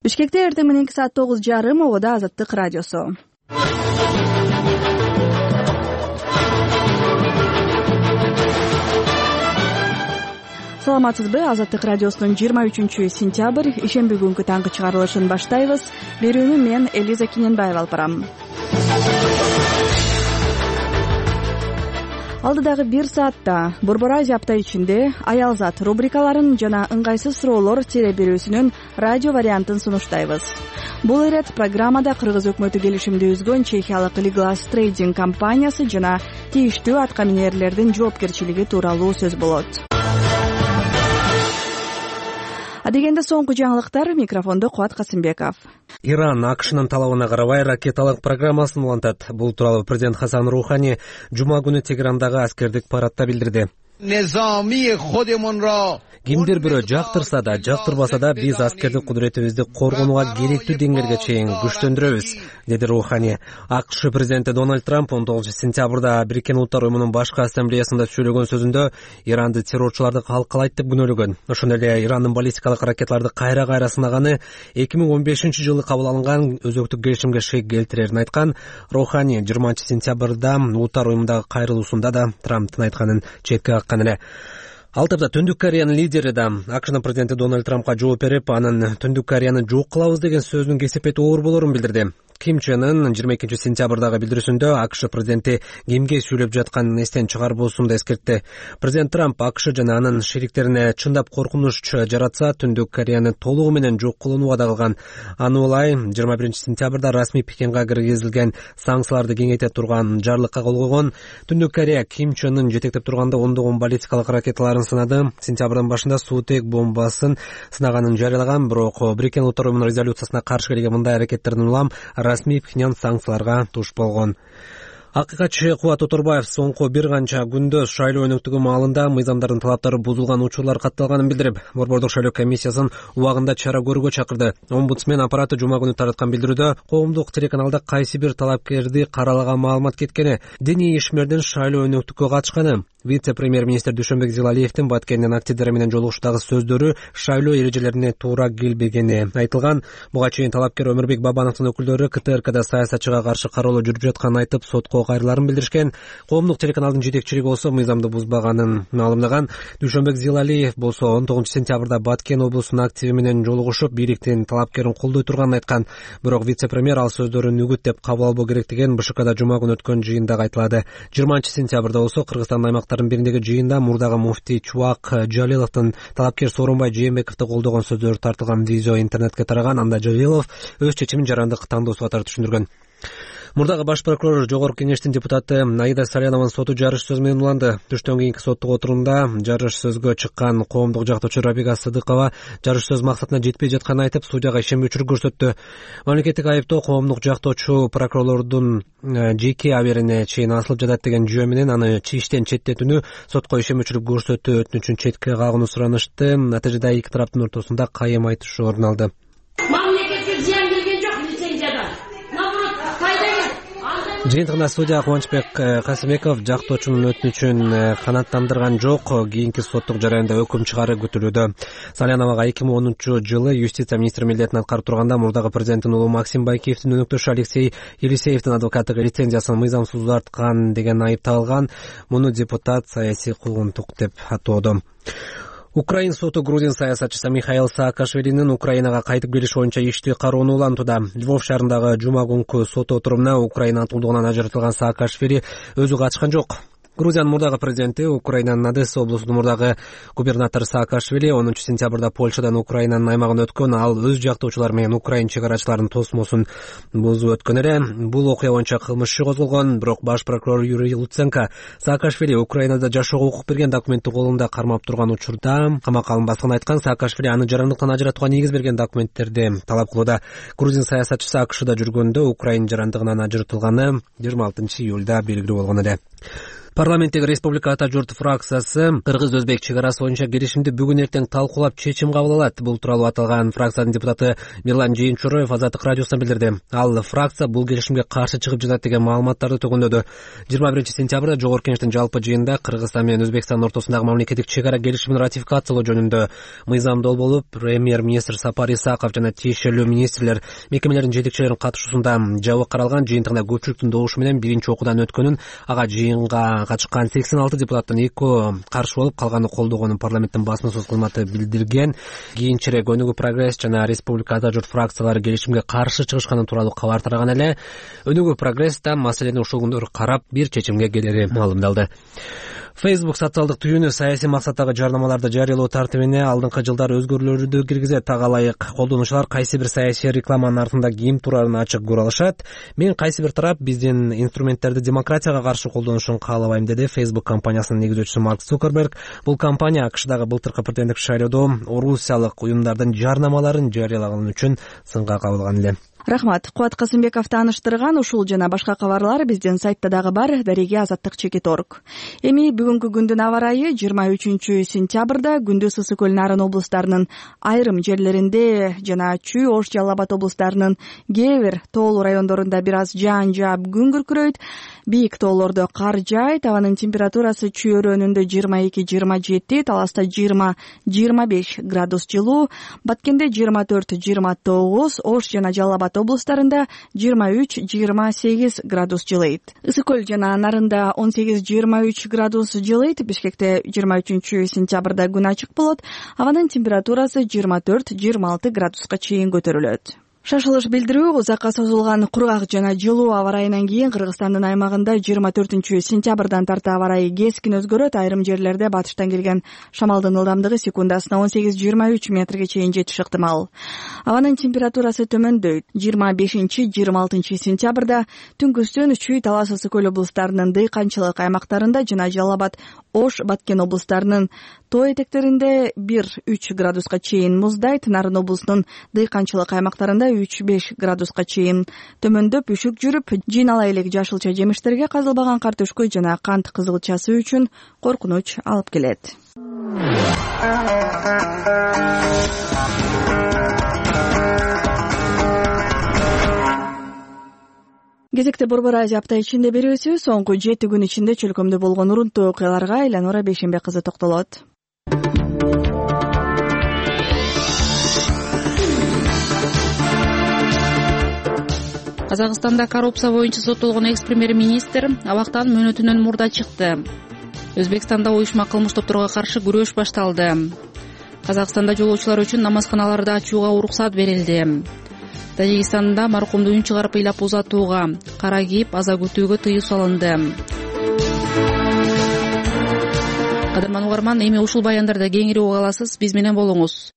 Бишкекте эртең мененки саат 9:30 обода Азаттык радиосу. Саламатсызбы? Азаттык радиосунун 23-сентябрь ишемби күнгү таңкы чыгарылышын баштайбыз. Берүүнү мен Элиза Киненбаева алып барам. Алдыдагы 1 саатта Борбор Азия апта ичинде Аялзат рубрикаларын жана ыңгайсыз суроолор теле берүүсүнүн радио вариантын сунуштайбыз. Бул ирет программада Кыргыз өкмөтү келишимди үзгөн чехиялык Liglas Trading компаниясы жана тийиштүү аткаминерлердин жоопкерчилиги тууралуу сөз болот. Адегенде соңку жаңылыктар, микрофондо Куат Касымбеков. Иран АКШнын талабына карабай ракеталык программасын улантат. Бул тууралуу президент Хасан Рухани жума күнү Тегерандагы аскердик парадта билдирди. Кимдир бирөө жактырса да, жактырбаса да биз аскердик кудуретибизди коргонууга керектүү деңгээлге чейин күчтөндүрөбүз, деди Рухани. АКШ президенти Дональд Трамп 19-сентябрда Бириккен Улуттар уюмунун башкы ассамблеясында сөйлөгөн сөзүндө Иранды террорчуларды калкалайт деп күнөөлөгөн. Ошондой эле Ирандын баллистикалык ракеталарды кайра сынаганы 2015-жылы кабыл алынган өзөктүк келишимге шек келтирерин айткан. Рухани 20-сентябрда Улуттар уюмундагы кайрылуусунда да Трамптын айтканын четке каккан эле. Ал тапта Түндүк Кореянын лидери да АКШнын президенти Дональд Трампка жооп берип, анын Түндүк Кореяны жок кылабыз деген сөзүнүн кесепети оор болорун билдирди. Ким Чен Ын 22-сентябрдагы билдирүүсүндө АКШ президенти кимге сүйлөп жатканын эстен чыгарбоосун да эскертти. Президент Трамп АКШ жана анын шериктерине чындап коркунуч жаратса, Түндүк Кореяны толугу менен жок кылууну вада кылган. Аны улай 21-сентябрда расмий Пекинге киргизилген санкцияларды кеңейте турган жарлыкка кол койгон. Түндүк Корея Ким Чен Ын жетектеп турганда ондогон баллистикалык ракеталарын сынады. Сентябрдын башында суутек бомбасын сынаганын жарыялаган, бирок Бириккен Улуттар уюмунун резолюциясына каршы келген мындай аракеттердин улам расмий Пхеньян санкцияларга туш болгон. Акыйкатчы Кубат Оторбаев соңку бир канча күндө шайлоо өнөктүгү маалында мыйзамдардын талаптары бузулган учурлар катталганын билдирип, Борбордук шайлоо комиссиясын убагында чара көрүүгө чакырды. Омбудсмен аппараты жума күнү тараткан билдирүүдө коомдук телеканалда кайсы бир талапкерди каралаган маалымат кеткени, диний ишмердин шайлоо өнөктүккө катышканы, вице-премьер-министр Дүйшөнбек Зилалиевдин Баткендин активдери менен жолугушуудагы сөздөрү шайлоо эрежелерине туура келбегени айтылган. Буга чейин талапкер Өмүрбек Бабановдун өкүлдөрү КТРКда саясатчыга каршы кароолоо жүрүп жатканын айтып, сотко кайрыларын билдиришкен. Коомдук телеканалдын жетекчилиги болсо мыйзамды бузбаганын маалымдаган. Дүйшөнбек Зилалиев болсо 19-сентябрда Баткен облусунун активи менен жолугушуп, бийликтин талапкерин колдой турганын айткан. Бирок вице-премьер ал сөздөрүн үгүт деп кабыл албоо керектигин БШКда жума күнү өткөн жыйында айтылады. 20-сентябрда болсо Кыргызстандын аймактарынын бириндеги жыйында мурдагы муфтий Чубак Жалиловдун талапкер Сооронбай Жээнбековду колдогон сөздөрү тартылган видео интернетке тараган. Анда Жалилов өз чечимин жарандык тандоосу катары түшүндүргөн. Мурдагы баш прокурор Жогорку Кеңештин депутаты Аида Салянованын соту жарыш сөз менен уланды. Түштөн кийинки соттук отурумда жарыш сөзгө чыккан коомдук жактоочу Рабига Сыдыкова жарыш сөз максатына жетпей жатканын айтып, судьяга ишенбөөчүлүк көрсөттү. Мамлекеттик айыптоо коомдук жактоочу прокурорлордун жеке аберине чейин асылып жатат деген жүйө менен аны иштен четтетүүнү, сотко ишенбөөчүлүк көрсөтүү өтүнүчүн четке кагууну суранышты. Натыйжада эки тараптын ортосунда кайым айтышуу орун алды. Жыйынтыгында судья Кубанычбек Касымбеков жактоочунун өтүнүчүн канааттандырган жок, кийинки соттук жараянда өкүм чыгаруу күтүлүүдө. Саляновага 2010-жылы юстиция министри милдетин аткарып турганда мурдагы президенттин уулу Максим Байкеевдин өнөктөшү Алексей Елисеевдин адвокаттык лицензиясын мыйзамсыз узарткан деген айып тагылган. Муну депутат саясий куугунтук деп атоодо. Украин соту грузин саясатчысы Михаил Саакашвилинин Украинага кайтып келиш боюнча ишти кароону улантууда. Львов шаарындагы жума күнкү сот отурумуна Украина туулдугунан ажыратылган Саакашвили өзү катышкан жок. Грузиянын мурдагы президенти, Украинанын Одесса облусунун мурдагы губернатору Саакашвили 10-сентябрда Польшадан Украинанын аймагына өткөн. Ал өз жактоочулары менен Украин чегарачыларынын тосмосун бузуп өткөн эле. Бул окуя боюнча кылмыш иши козголгон, бирок баш прокурор Юрий Луценко Саакашвили Украинада жашоого укук берген документти колунда кармап турган учурда камакка алынбасканын айткан. Саакашвили аны жарандыктан ажыратууга негиз берген документтерди талап кылууда. Грузин саясатчысы АКШда жүргөндө Украин жарандыгынан ажыратылганы 26-июлда белгилүү болгон эле. Парламенттеги Республика Ата журт фракциясы кыргыз-өзбек чек арасы боюнча келишимди бүгүн эртең талкуулап чечим кабыл алат. Бул тууралуу аталган фракциянын депутаты Мирлан Жыйынчуроев Азаттык радиосуна билдирди. Ал фракция бул келишимге каршы чыгып жатат деген маалыматтарды төгүндөдү. 21-сентябрда Жогорку Кеңештин жалпы жыйынында Кыргызстан менен Өзбекстан ортосундагы мамлекеттик чек ара келишимин ратификациялоо жөнүндө мыйзамдуу болуп, премьер-министр Сапар Исаков жана тиешелүү министрлер, мекемелердин жетекчилеринин катышуусунда жабык каралган. Жыйынтыгында көпчүлүктүн добушу менен биринчи окуудан өткөнүн, ага жыйынга катышкан 86 депутаттын 2 каршы болуп, калганы колдогонун парламенттин басма сөз кызматы билдирген. Кийинчерээк Өнүгүү Прогресс жана Республика Ата журт фракциялары келишимге каршы чыгышканы тууралуу кабар тараган эле. Өнүгүү Прогресс да маселени ушул күндөр карап бир чечимге келери маалымдалды. Facebook социалдык түйүнү саясий максаттагы жарнамаларды жарыялоо тартибине алдыңкы жылдары өзгөрүүлөрдү киргизет. Ага ылайык колдонуучулар кайсы бир саясий рекламанын артында ким турарын ачык көрө алышат. Мен кайсы бир тарап биздин инструменттерди демократияга каршы колдонушун каалабайм, деди Facebook компаниясынын негизүүчүсү Марк Цукерберг. Бул компания АКШдагы былтыркы президенттик шайлоодо орусиялык уюмдардын жарнамаларын жарыялаганы үчүн сынга кабылган эле. Рахмат. Кубат Касымбеков тааныштырган ушул жана башка кабарлар биздин сайтта дагы бар. Дареге Азаттык.org. Эми бүгүнкү күндүн аба ырайы 23-сентябрда күндүз ысык көл нарын облустарынын айрым жерлеринде жана Чүй, Ош, Жалал Абад облустарынын кээ бир тоолуу райондорунда бир аз жаан жаап күн күркүрөйт. Бийик тоолордо кар жаайт. Абанын температурасы Чүй өрөөнүндө 22-27, Таласта 20-25 градус жылуу, Баткенде 24-29, Ош жана Жалал Абад облустарында 23-28 градус жылыйт. Ысык көл жана Нарында 18-23 градус жылыйт. Бишкекте 23-сентябрда күн ачык болот. Абанын температурасы 24-26 градуска чейин көтөрүлөт. Шашылыш билдирүү узакка созулган кургак жана жылуу аба ырайынан кийин Кыргызстандын аймагында 24-сентябрдан тарта аба ырайы кескин өзгөрөт. Айрым жерлерде батыштан келген шамалдын ылдамдыгы секундасына 18-23 метрге чейин жетиши ыктымал. Абанын температурасы төмөндөйт. 25-26 сентябрда түнкүстөн Чүй, Талас, ысык көл облустарынын дыйканчылык аймактарында жана Жалал Абад, Ош, Баткен облустарынын тоо этектеринде 1-3 градуска чейин муздайт. Нарын облусунун дыйканчылык аймактарында 3-5 градуска чейин төмөндөп үшүк жүрүп, жыйнала элек жашылча жемиштерге казылбаган картөшкө жана кант кызылчасы үчүн коркунуч алып келет. Кезекте Борбор Азия апта ичинде берүүсү соңку 7 күн ичинде чөлкөмдө болгон урунтуу окуяларга Эланора Бейшембек кызы токтолот. Казакстанда коррупция боюнча соттолгон экс-премьер-министр абактан мөөнөтүнөн мурда чыкты. Өзбекстанда уюшма кылмыш топторго каршы күрөш башталды. Казакстанда жолоочулар үчүн намазканаларды ачууга уруксат берилди. Тажикстанда маркумду үн чыгарып ыйлап узатууга, кара кийип аза күтүүгө тыюу салынды. Кадырман угарман, эми ушул баяндарды кеңири уга аласыз, биз менен болуңуз.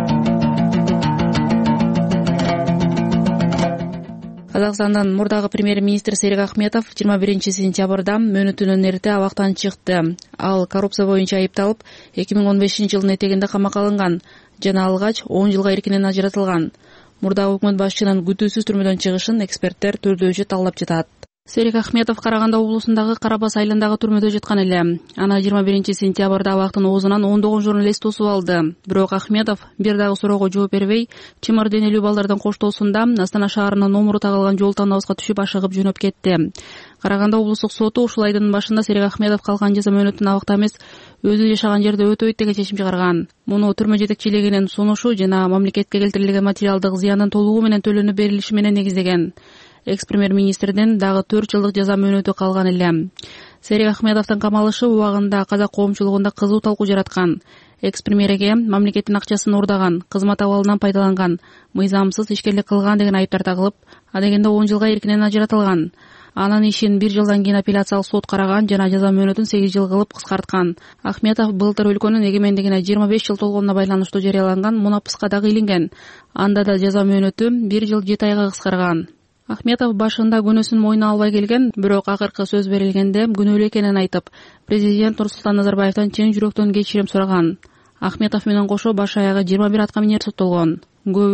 Казакстандын мурдагы премьер-министр Серик Ахметов 21-сентябрда мөөнөтүнөн эрте абактан чыкты. Ал коррупция боюнча айыпталып 2015-жылдын этегинде камакка алынган жана алгач 10 жылга эркинен ажыратылган. Мурдагы өкмөт башчынын күтүүсүз түрмөдөн чыгышын эксперттер төрдөөчө талдап жатат. Серик Ахметов Караганда облусундагы Карабас айландагы түрмөдө жаткан эле. Аны 21-сентябрда абактын оозунан ондогон журналист тосуп алды. Бирок Ахметов бир дагы суроого жооп бербей, чымыр денелүү балдардын коштоосунда Астана шаарынын номуру тагылган жол тандабызга түшүп ашыгып жөнөп кетти. Караганда облустук соту ушул айдын башында Серик Ахметов калган жаза мөөнөтүн абакта эмес, өзү жашаган жерде өтөйт деген чечим чыгарган. Муну түрмө жетекчилигинин сунушу жана мамлекетке келтирилген материалдык зыяндын толугу менен төлөнүп берилиши менен негиздеген. Экс-премьер-министрдин дагы 4 жылдык жаза мөөнөтү калган эле. Серик Ахметовдун камалышы убагында казак коомчулугунда кызуу талкуу жараткан. Экс-премьерге мамлекеттин акчасын уурдаган, кызмат абалынан пайдаланган, мыйзамсыз ишкерлик кылган деген айыптар тагылып, адегенде 10 жылга эркинен ажыратылган. Анын ишин 1 жылдан кийин апелляциялык сот караган жана жаза мөөнөтүн 8 жыл кылып кыскарткан. Ахметов былтыр өлкөнүн эгемендигине 25 жыл толгонуна байланыштуу жарыяланган мунапыска дагы илинген. Анда да жаза мөөнөтү 1 жыл 7 айга кыскарган. Ахметов башында күнөөсүн мойнуна албай келген, бирок акыркы сөз берилгенде күнөөлүү экенин айтып, президент Нурсултан Назарбаевтан чын жүрөктөн кечирим сураган. Ахметов менен кошо баш аягы 21 аткаминер соттолгон. Көбү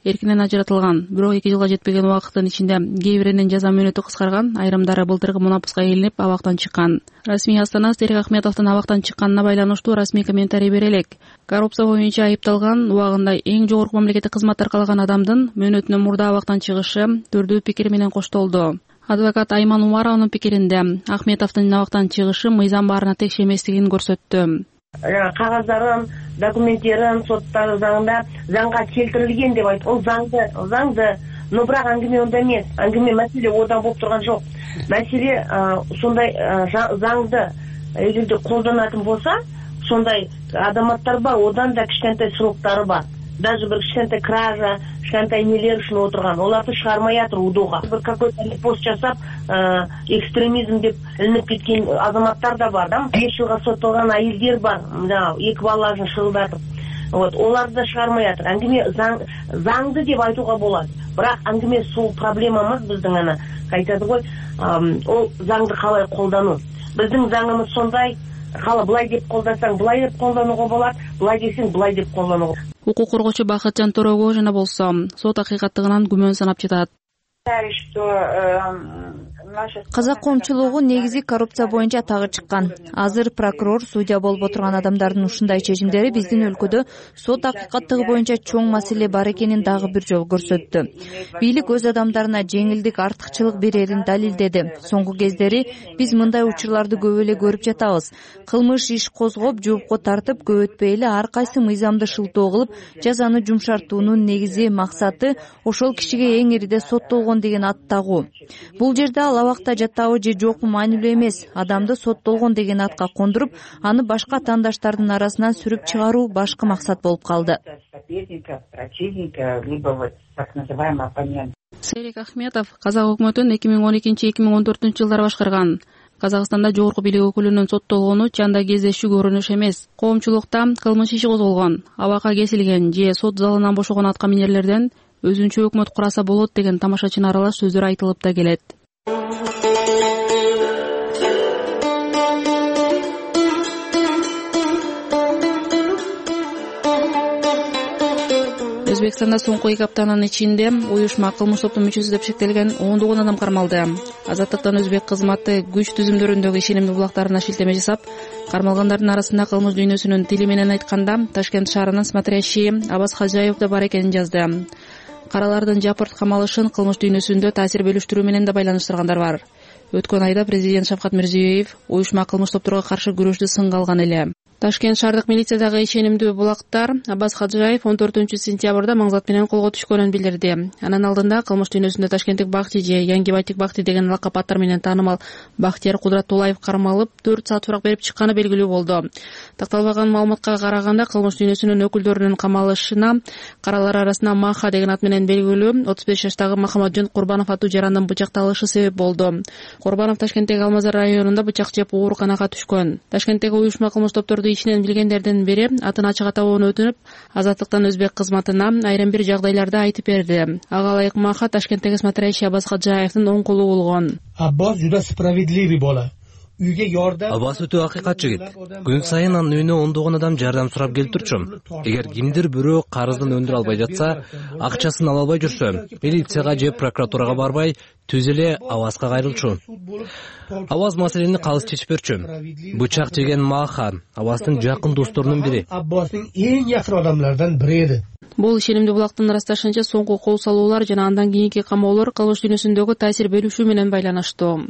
эркинен ажыратылган. Бирок 2 жылга жетпеген убакыттын ичинде кээ биринин жаза мөөнөтү кыскарган, айрымдары былтыркы мунапыска илинип абактан чыккан. Расмий Астана Серик Ахметовдун абактан чыкканына байланыштуу расмий комментарий бере элек. Коррупция боюнча айыпталган, убагында эң жогорку мамлекеттик кызмат аркалаган адамдын мөөнөтүнөн мурда абактан чыгышы түрдүү пикир менен коштолду. Адвокат Айман Умарованын пикиринде Ахметовдун абактан чыгышы мыйзам баарына текш эместигин көрсөттү. Кагаздарын, документтерин соттагы заңга келтирилген деп айтты. Ол заңды, но бирок аңгиме онда эмес. Аңгиме маселе одан болуп турган жок. Маселе сондай заңды эгерде колдонатын болса, сондай адаматтар бар, одан да кичинекей сроктары бар. Даже bir кичинекей кража, кичинекей нелер үчүн отурган. Оларды чыгармай атыр УДОга. Bir какой-то пост жасап, экстремизм деп илинип кеткен азаматтар да бар, да? 5 жылга соттолгон айылдар бар. Мына 2 балаларын шылдатып. Вот, оларды да чыгармай атыр. Аңгиме заңды деп айтууга болот. Бирок аңгиме сол проблемамыз биздин ана айтады ғой, ол заңды калай колдануу. Биздин заңымыз сондай, кала былай деп колдансаң, былай деп колданууга болот, былай десең, былай деп колданууга. Укук коргоочу Бакытжан Торогожина болсо, сот акыйкаттыгынан күмөн санап жатат. Казак коомчулугу негизи коррупция боюнча тагы чыккан. Азыр прокурор, судья болуп отурган адамдардын ушундай чечимдери биздин өлкөдө сот акыйкаттыгы боюнча чоң маселе бар экенин дагы бир жолу көрсөттү. Бийлик өз адамдарына жеңилдик, артыкчылык берерин далилдеди. Соңку кездери биз мындай учурларды көп эле көрүп жатабыз. Кылмыш иш козгоп, жоопко тартып, көп өтпөй эле ар кайсы мыйзамды шылтоо кылып, жазаны жумшартуунун негизи максаты ошол кишиге эң ириде соттолгон деген ат тагуу. Бул жерде ал абакта жатабы же жокпу маанилүү эмес. Адамды соттолгон деген атка кондуруп, аны башка атаандаштардын арасынан сүрүп чыгаруу башкы максат болуп калды. Серик Ахметов казак өкмөтүн 2012-2014 жылдары башкарган. Казакстанда жогорку бийлик өкүлүнүн соттолгону чанда кездешүү көрүнүш эмес. Коомчулукта кылмыш иши козголгон, абакка кесилген же сот залынан бошогон аткаминерлерден өзүнчө өкмөт кураса болот деген тамашачына аралаш сөздөр айтылып да келет. Өзбекстанда соңку 2 аптанын ичинде уюшма кылмыш топтун мүчөсү деп шектелген 10 адам кармалды. Азаттыктан өзбек кызматы күч түзүмдөрүндөгү ишенимдүү булактарына шилтеме жасап, кармалгандардын арасында кылмыш дүйнөсүнүн тили менен айтканда Ташкент шаарынын смотрящий Абаз Хаджаев да бар экенин жазды. Каралардын жапырт камалышын кылмыш дүйнөсүндө таасир бөлүштүрүү менен да байланыштыргандар бар. Өткөн айда президент Шавкат Мирзиёев уюшма кылмыш топторго каршы күрөштү сынга алган эле. Ташкент шаардык милициядагы ишенимдүү булактар Абаз Хаджаев 14-сентябрда маңзат менен колго түшкөнүн билдирди. Анын алдында кылмыш дүйнөсүндө Ташкенттик Бакти же Яңгибайтик Бакти деген лакап аттар менен таанымал Бактияр Кудратуллаев кармалып 4 саат сурак берип чыкканы белгилүү болду. Такталбаган маалыматка караганда кылмыш дүйнөсүнүн өкүлдөрүнүн камалышына каралар арасында Маха деген ат менен белгилүү 35 жаштагы Махамаджон Курбанов аттуу жарандын бычакталышы себеп болду. Курбанов Ташкенттеги Алмазар районунда бычак жеп ооруканага түшкөн. Ташкенттеги уюшма кылмыш топторду ичинен билгендердин бири атын ачык атабоону өтүнүп, Азаттыктан өзбек кызматына айрым бир жагдайларда айтып берди. Ага ылайык Маха Ташкенттеги смотрящий Абаз Хаджаевдин оң колу болгон. Аббас juda справедливый bola. Аббас өтө акыйкат жигит. Күн сайын анын үйүнө ондогон адам жардам сурап келип турчу. Эгер кимдир бирөө карыздын өндүрө албай жатса, акчасын ала албай жүрсө, милицияга же прокуратурага барбай, түз эле Абазга кайрылчу. Абаз маселени калыс чечип берчү. Бычак жеген Маха Абаздын жакын досторунун бири. Аббастын эң жакын адамдардан бири эди. Бул ишенимдүү булактын ырасташынча соңку кол салуулар жана андан кийинки камоолор кылмыш дүйнөсүндөгү таасир берүүшү менен байланыштуу.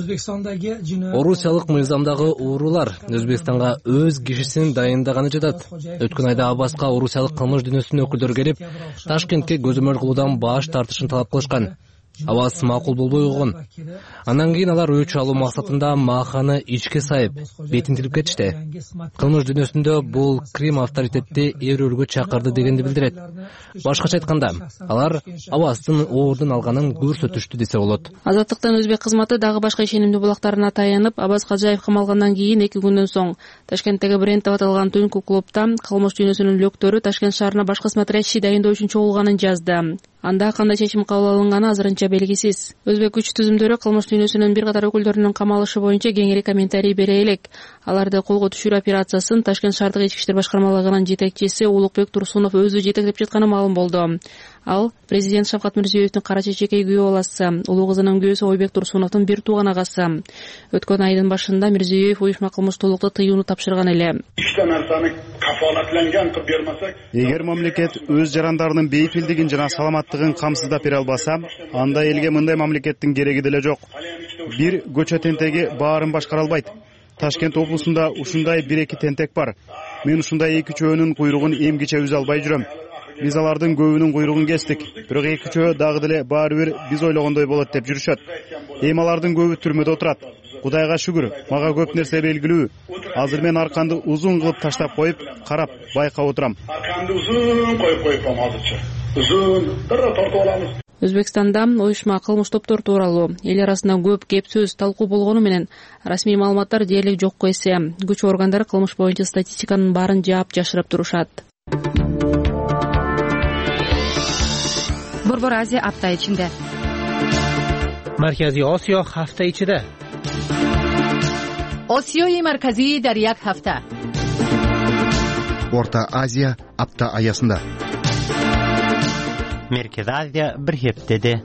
Орусиялык мыйзамдагы уурулар Өзбекстанга өз кишисин дайындаганы жатат. Өткөн айда Абазга орусиялык кылмыш дүйнөсүнүн өкүлдөрү келип, Ташкентке көзөмөл кылуудан баш тартышын талап кылышкан. Абаз макул болбой койгон. Андан кийин алар өч алуу максатында Маханы ичке сайып, бетин тилип кетишти. Кылмыш дүйнөсүндө бул Крим авторитетти эрүүргө чакырды дегенди билдирет. Башкача айтканда, алар Абаздын оордун алганын көрсөтүштү десе болот. Азаттыктан өзбек кызматы дагы башка ишенимдүү булактарына таянып, Абаз Хаджаев камалгандан кийин 2 күндөн соң Ташкенттеги Бренд деп аталган түнкү клубда кылмыш дүйнөсүнүн лөктөрү Ташкент шаарына башка смотрящий дайындоо үчүн чогулганын жазды. Анда кандай чечим кабыл алынганы азырынча белгисиз. Өзбек күч түзүмдөрү кылмыш дүйнөсүнүн бир катар өкүлдөрүнүн камалышы боюнча кеңири комментарий бере элек. Аларды колго түшүрүү операциясын Ташкент шаардык ички иштер башкармалыгынын жетекчиси Улукбек Турсунов өзү жетектеп жатканы маалым болду. Ал президент Шавкат Мирзиёевдин кара чечекей күйөө баласы, улуу кызынын күйөөсү Ойбек Турсуновдун бир тууган агасы. Өткөн айдын башында Мирзиёев уюшма кылмыштуулукты тыюуну тапшырган эле. Эгер мамлекет өз жарандарынын бейпилдигин жана саламаттыгын камсыздап бере албаса, анда элге мындай мамлекеттин кереги деле жок. Бир көчө тентеги баарын башкара албайт. Ташкент облусунда ушундай 1-2 тентек бар. Мен ушундай 2-чөөнүн куйругун эмгиче үзө албай жүрөм. Биз алардын көбүнүн куйругун кестик. Бирок 2-чөө дагы деле баары бир биз ойлогондой болот деп жүрүшөт. Эми алардын көбү түрмөдө отурат. Кудайга шүгүр, мага көп нерсе белгилүү. Азыр мен арканды узун кылып таштап коюп, карап, байкап отурам. Арканды узун коюп азырчы. Узун тартып алабыз. Өзбекстанда уюшма кылмыш топтор тууралуу эл арасында көп кеп сөз талкуу болгону менен расмий маалыматтар дээрлик жокко эсе. Күч органдары кылмыш боюнча статистиканын баарын жашырып турушат. Борбор Азия апта ичинде. Марказий Осиё ҳафта ичида. Осиёи марказӣ дар як ҳафта. Орта Азия апта аясында. Merkez Азия bir heftede.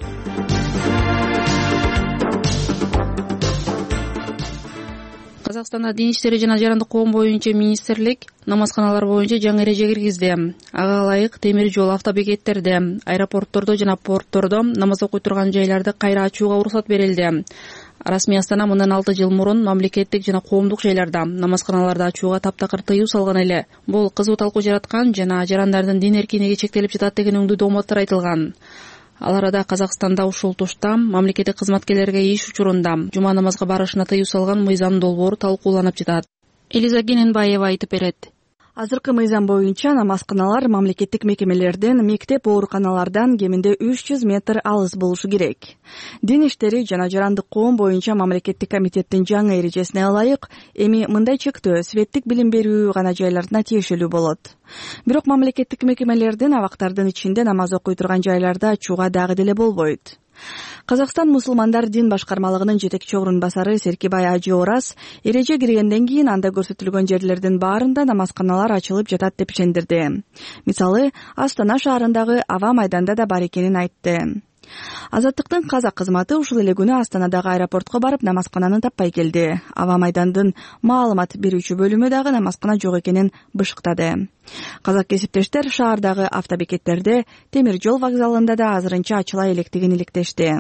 Казакстанда дин иштери жана жарандык коом боюнча министрлик намазканалар боюнча жаңы эреже киргизди. Ага ылайык темир жол автобекеттерде, аэропорттордо жана порттордо намаз окуй турган жайларды кайра ачууга уруксат берилди. Расмий Астана мындан 6 жыл мурун мамлекеттик жана коомдук жайларда намазканаларды ачууга таптакыр тыюу салган эле. Бул кызуу талкуу жараткан жана жарандардын дин эркиндиги чектелип жатат деген өңдүү дооматтар айтылган. Ал арада Казакстанда ушул тушта мамлекеттик кызматкерлерге иш учурунда жума намазга барышына тыюу салган мыйзам долбоору талкууланып жатат. Элиза Гененбаева айтып берет. Азыркы мыйзам боюнча намазканалар мамлекеттик мекемелерден, мектеп, ооруканалардан кеминде 300 метр алыс болушу керек. Дин иштери жана жарандык коом боюнча мамлекеттик комитеттин жаңы эрежесине ылайык эми мындай чектөө светтик билим берүү гана жайларына тиешелүү болот. Бирок мамлекеттик мекемелердин абактардын ичинде намаз окуй турган жайларда ачууга дагы деле болбойт. Казакстан мусулмандар дин башкармалыгынын жетекчи орун басары Серкибай Ажы Орас эреже киргенден кийин анда көрсөтүлгөн жерлердин баарында намазканалар ачылып жатат деп ишендирди. Мисалы, Астана шаарындагы Ава майданда да бар экенин айтты. Азаттыктын казак кызматы ушул эле күнү Астанадагы аэропортко барып намазкананы таппай келди. Ава майдандын маалымат берүүчү бөлүмү дагы намазкана жок экенин бышыктады. Казак кесиптештер шаардагы автобекеттерде, темир жол вокзалында да азырынча ачыла электигин иликтешти.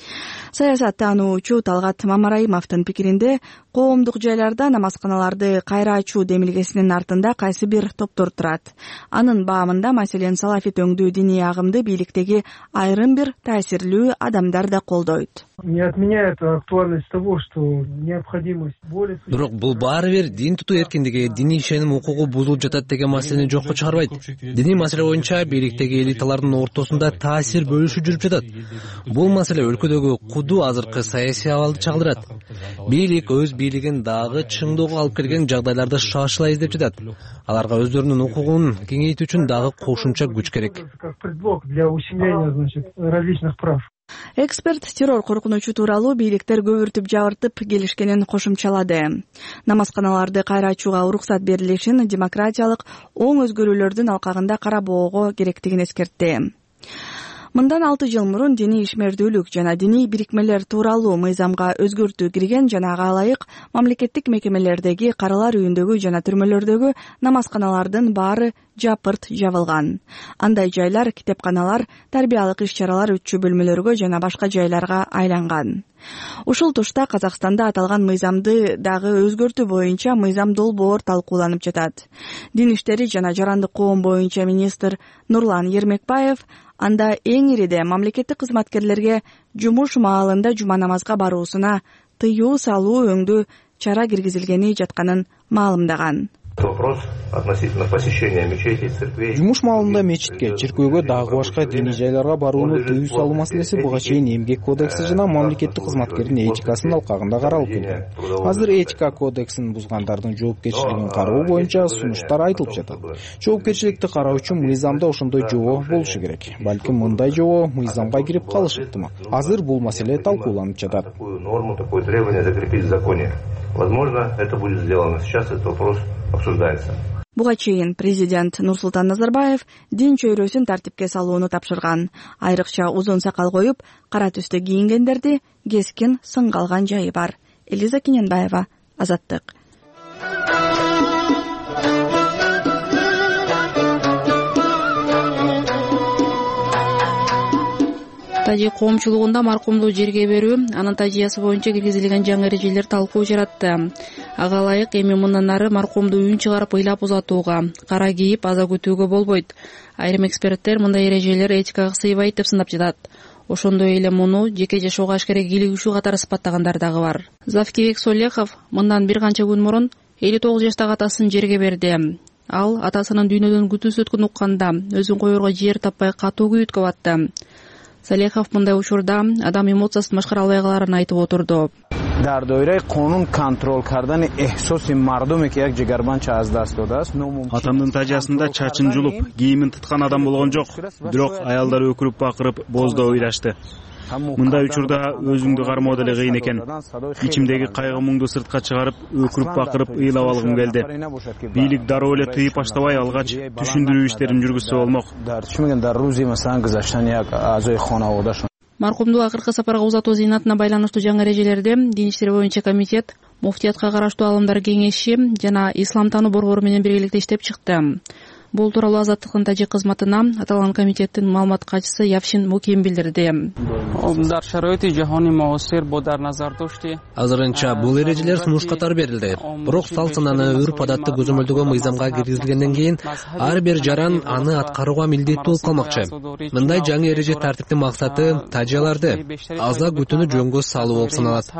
Саясат таануучу Талгат Мамараимовдун пикиринде, коомдук жайларда намазканаларды кайра ачуу демилгесинин артында кайсы бир топтор турат. Анын баамында, маселен, салафит өңдүү диний агымды бийликтеги айрым бир таасирлүү адамдар да колдойт. Не отменяет актуальность того, что необходимость более... Бирок бул баары бир дин тутуу эркиндиги, диний ишеним укугу бузулуп жатат деген маселени жокко чыгарбайт. Диний маселе боюнча бийликтеги элиталардын ортосунда таасир бөлүшүү жүрүп жатат. Бул маселе өлкөдөгү куду азыркы саясий абалды чагылдырат. Бийлик өз бийлигин дагы чыңдоого алып келген жагдайларды шашыла издеп жатат. Аларга өздөрүнүн укугун кеңейтүү үчүн дагы кошумча күч керек. Как предлог для усиления, различных прав. Эксперт террор коркунучу тууралуу бийликтер көбүртүп жабыртып келишкенин кошумчалады. Намазканаларды кайра ачууга уруксат берилишин демократиялык оң өзгөрүүлөрдүн алкагында карабоого керектигин эскертти. Мындан 6 жыл мурун диний ишмердүүлүк жана диний бирикмелер тууралуу мыйзамга өзгөртүү кирген жана ага ылайык мамлекеттик мекемелердеги, каралар үйүндөгү жана түрмөлөрдөгү намазканалардын баары жапырт жабылган. Андай жайлар китепканалар, тарбиялык иш-чаралар өтчү бөлмөлөргө жана башка жайларга айланган. Ушул тушта Казакстанда аталган мыйзамды дагы өзгөртүү боюнча мыйзам долбоор талкууланып жатат. Дин иштери жана жарандык коом боюнча министр Нурлан Ермекбаев анда эң ириде мамлекеттик кызматкерлерге жумуш маалында жума намазга баруусуна тыюу салуу өңдүү чара киргизилгени жатканын маалымдаган. Вопрос относительно посещения мечетей, церквей. Жумуш маалында мечитке, чиркөөгө, дагы башка диний жайларга барууну тыюу салуу маселеси буга чейин эмгек кодекси жана мамлекеттик кызматкердин этикасынын алкагында каралып келген. Азыр этика кодексин бузгандардын жоопкерчилигин кароо боюнча сунуштар айтылып жатат. Жоопкерчиликти кароо үчүн мыйзамда ошондой жобо болушу керек. Балким мындай жобо мыйзамга кирип калышы ыктымал. Азыр бул маселе талкууланып жатат. Норму, такое требование закрепить в законе. Возможно, это будет сделано. Сейчас этот вопрос обсуждается. Буга чейин президент Нурсултан Назарбаев дин чөйрөсүн тартипке салууну тапшырган. Айрыкча узун сакал коюп, кара түстө кийингендерди кескин сынга алган жайы бар. Элиза Кененбаева, Азаттык. Тажик коомчулугунда маркумду жерге берүү, анын тажыясы боюнча киргизилген жаңы эрежелер талкуу жаратты. Ага ылайык эми мындан ары маркумду үн чыгарып ыйлап узатууга, кара кийип аза күтүүгө болбойт. Айрым эксперттер мындай эрежелер этикага сыйбайт деп сындап жатат. Ошондой эле муну жеке жашоого ашкере кийлигишүү катары сыпаттагандар дагы бар. Завкибек Солехов мындан бир канча күн мурун 59 жаштагы атасын жерге берди. Ал атасынын дүйнөдөн күтүүсүз өткөнүн укканда өзүн коерго жер таппай катуу күйүткө батты. Салехов мындай учурда адам эмоциясын башкара албай каларын айтып отурду. дар доираи қонун контрол кардани эҳсоси мардуме ки як ҷигарбанча аз даст додааст. Атамдын тажасында чачын жулуп, кийимин тыткан адам болгон жок. Бирок аялдар өкүрүп бакырып, боздоо ыйлашты. Мындай учурда өзүңдү кармоо деле кыйын экен. Ичимдеги кайгы муңду сыртка чыгарып, өкүрүп бакырып ыйлап алгым келди. Бийлик дароо эле тыйып баштабай алгач, түшүндүрүү иштерин жүргүзсө болмок. Маркумду акыркы сапарга узатуу зыйнатына байланыштуу жаңы эрежелерди Дин иштери боюнча комитет, муфтиятка караштуу аалымдар кеңеши жана ислам таануу борбору менен биргеликте иштеп чыкты. Бул тууралуу Азаттыктын тажик кызматына аталган комитеттин маалымат катчысы Явшин Муким билдирди. Азырынча бул эрежелер сунуш катары берилди. Бирок салт-сананы, үрп адатты көзөмөлдөгөн мыйзамга киргизилгенден кийин ар бир жаран аны аткарууга милдеттүү болуп калмакчы. Мындай жаңы эреже тартиптин максаты тажияларды аза күтүүнү жөнгө салуу болуп саналат.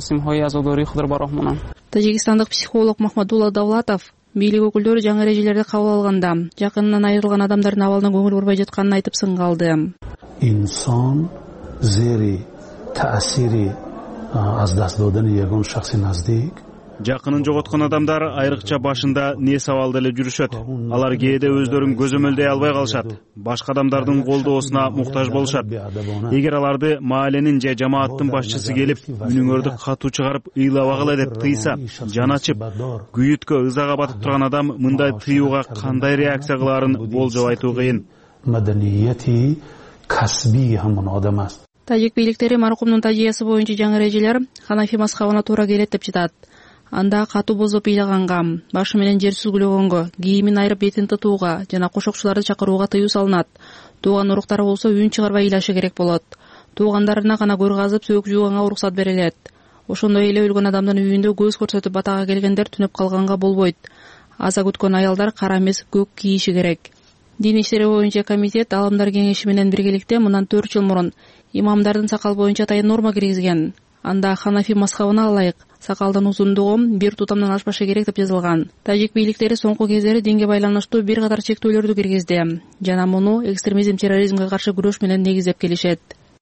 Тажикстандык психолог Махмадулла Давлатов бийлик өкүлдөрү жаңы эрежелерди кабыл алганда жакынынан айрылган адамдардын абалына көңүл бурбай жатканын айтып сынга алды. Инсон зери таасири аз даст додани ягон шахси наздик. Жакынын жоготкон адамдар айрыкча башында не сабалда эле жүрүшөт. Алар кээде өздөрүн көзөмөлдөй албай калышат. Башка адамдардын колдоосуна муктаж болушат. Эгер аларды мааленин же жамааттын башчысы келип, үнүңөрдү катуу чыгарып ыйлабагыла деп тыйса, жан ачып, күйүткө ызага батып турган адам мындай тыюуга кандай реакция кылаарын болжоп айтуу кыйын. Маданияти касби хамын адамас. Тажик бийликтери маркумдун тажиясы боюнча жаңы эрежелер Ханафи мазхабына туура келет деп жатат. Анда катуу бозоп ыйлаганга, башы менен жер сүзгүлөгөнгө, кийимин айрып бетин тытууга жана кошокчуларды чакырууга тыюу салынат. Тууган уруктары болсо үн чыгарбай ыйлашы керек болот. Туугандарына гана көр казып сөөк жууганга уруксат берилет. Ошондой эле өлгөн адамдын үйүндө көз көрсөтүп батага келгендер түнөп калганга болбойт. Аза күткөн аялдар кара эмес көк кийиши керек. Дин иштери боюнча комитет аалымдар кеңеши менен биргеликте мындан 4 жыл мурун имамдардын сакал боюнча атайын норма киргизген. Анда Ханафи мазхабына ылайык сакалдын узундугу 1 тутамдан ашпашы керек деп жазылган. Тажик бийликтери соңку кездери динге байланыштуу бир катар чектөөлөрдү киргизди жана муну экстремизм, терроризмге каршы күрөш менен негиздеп келишет.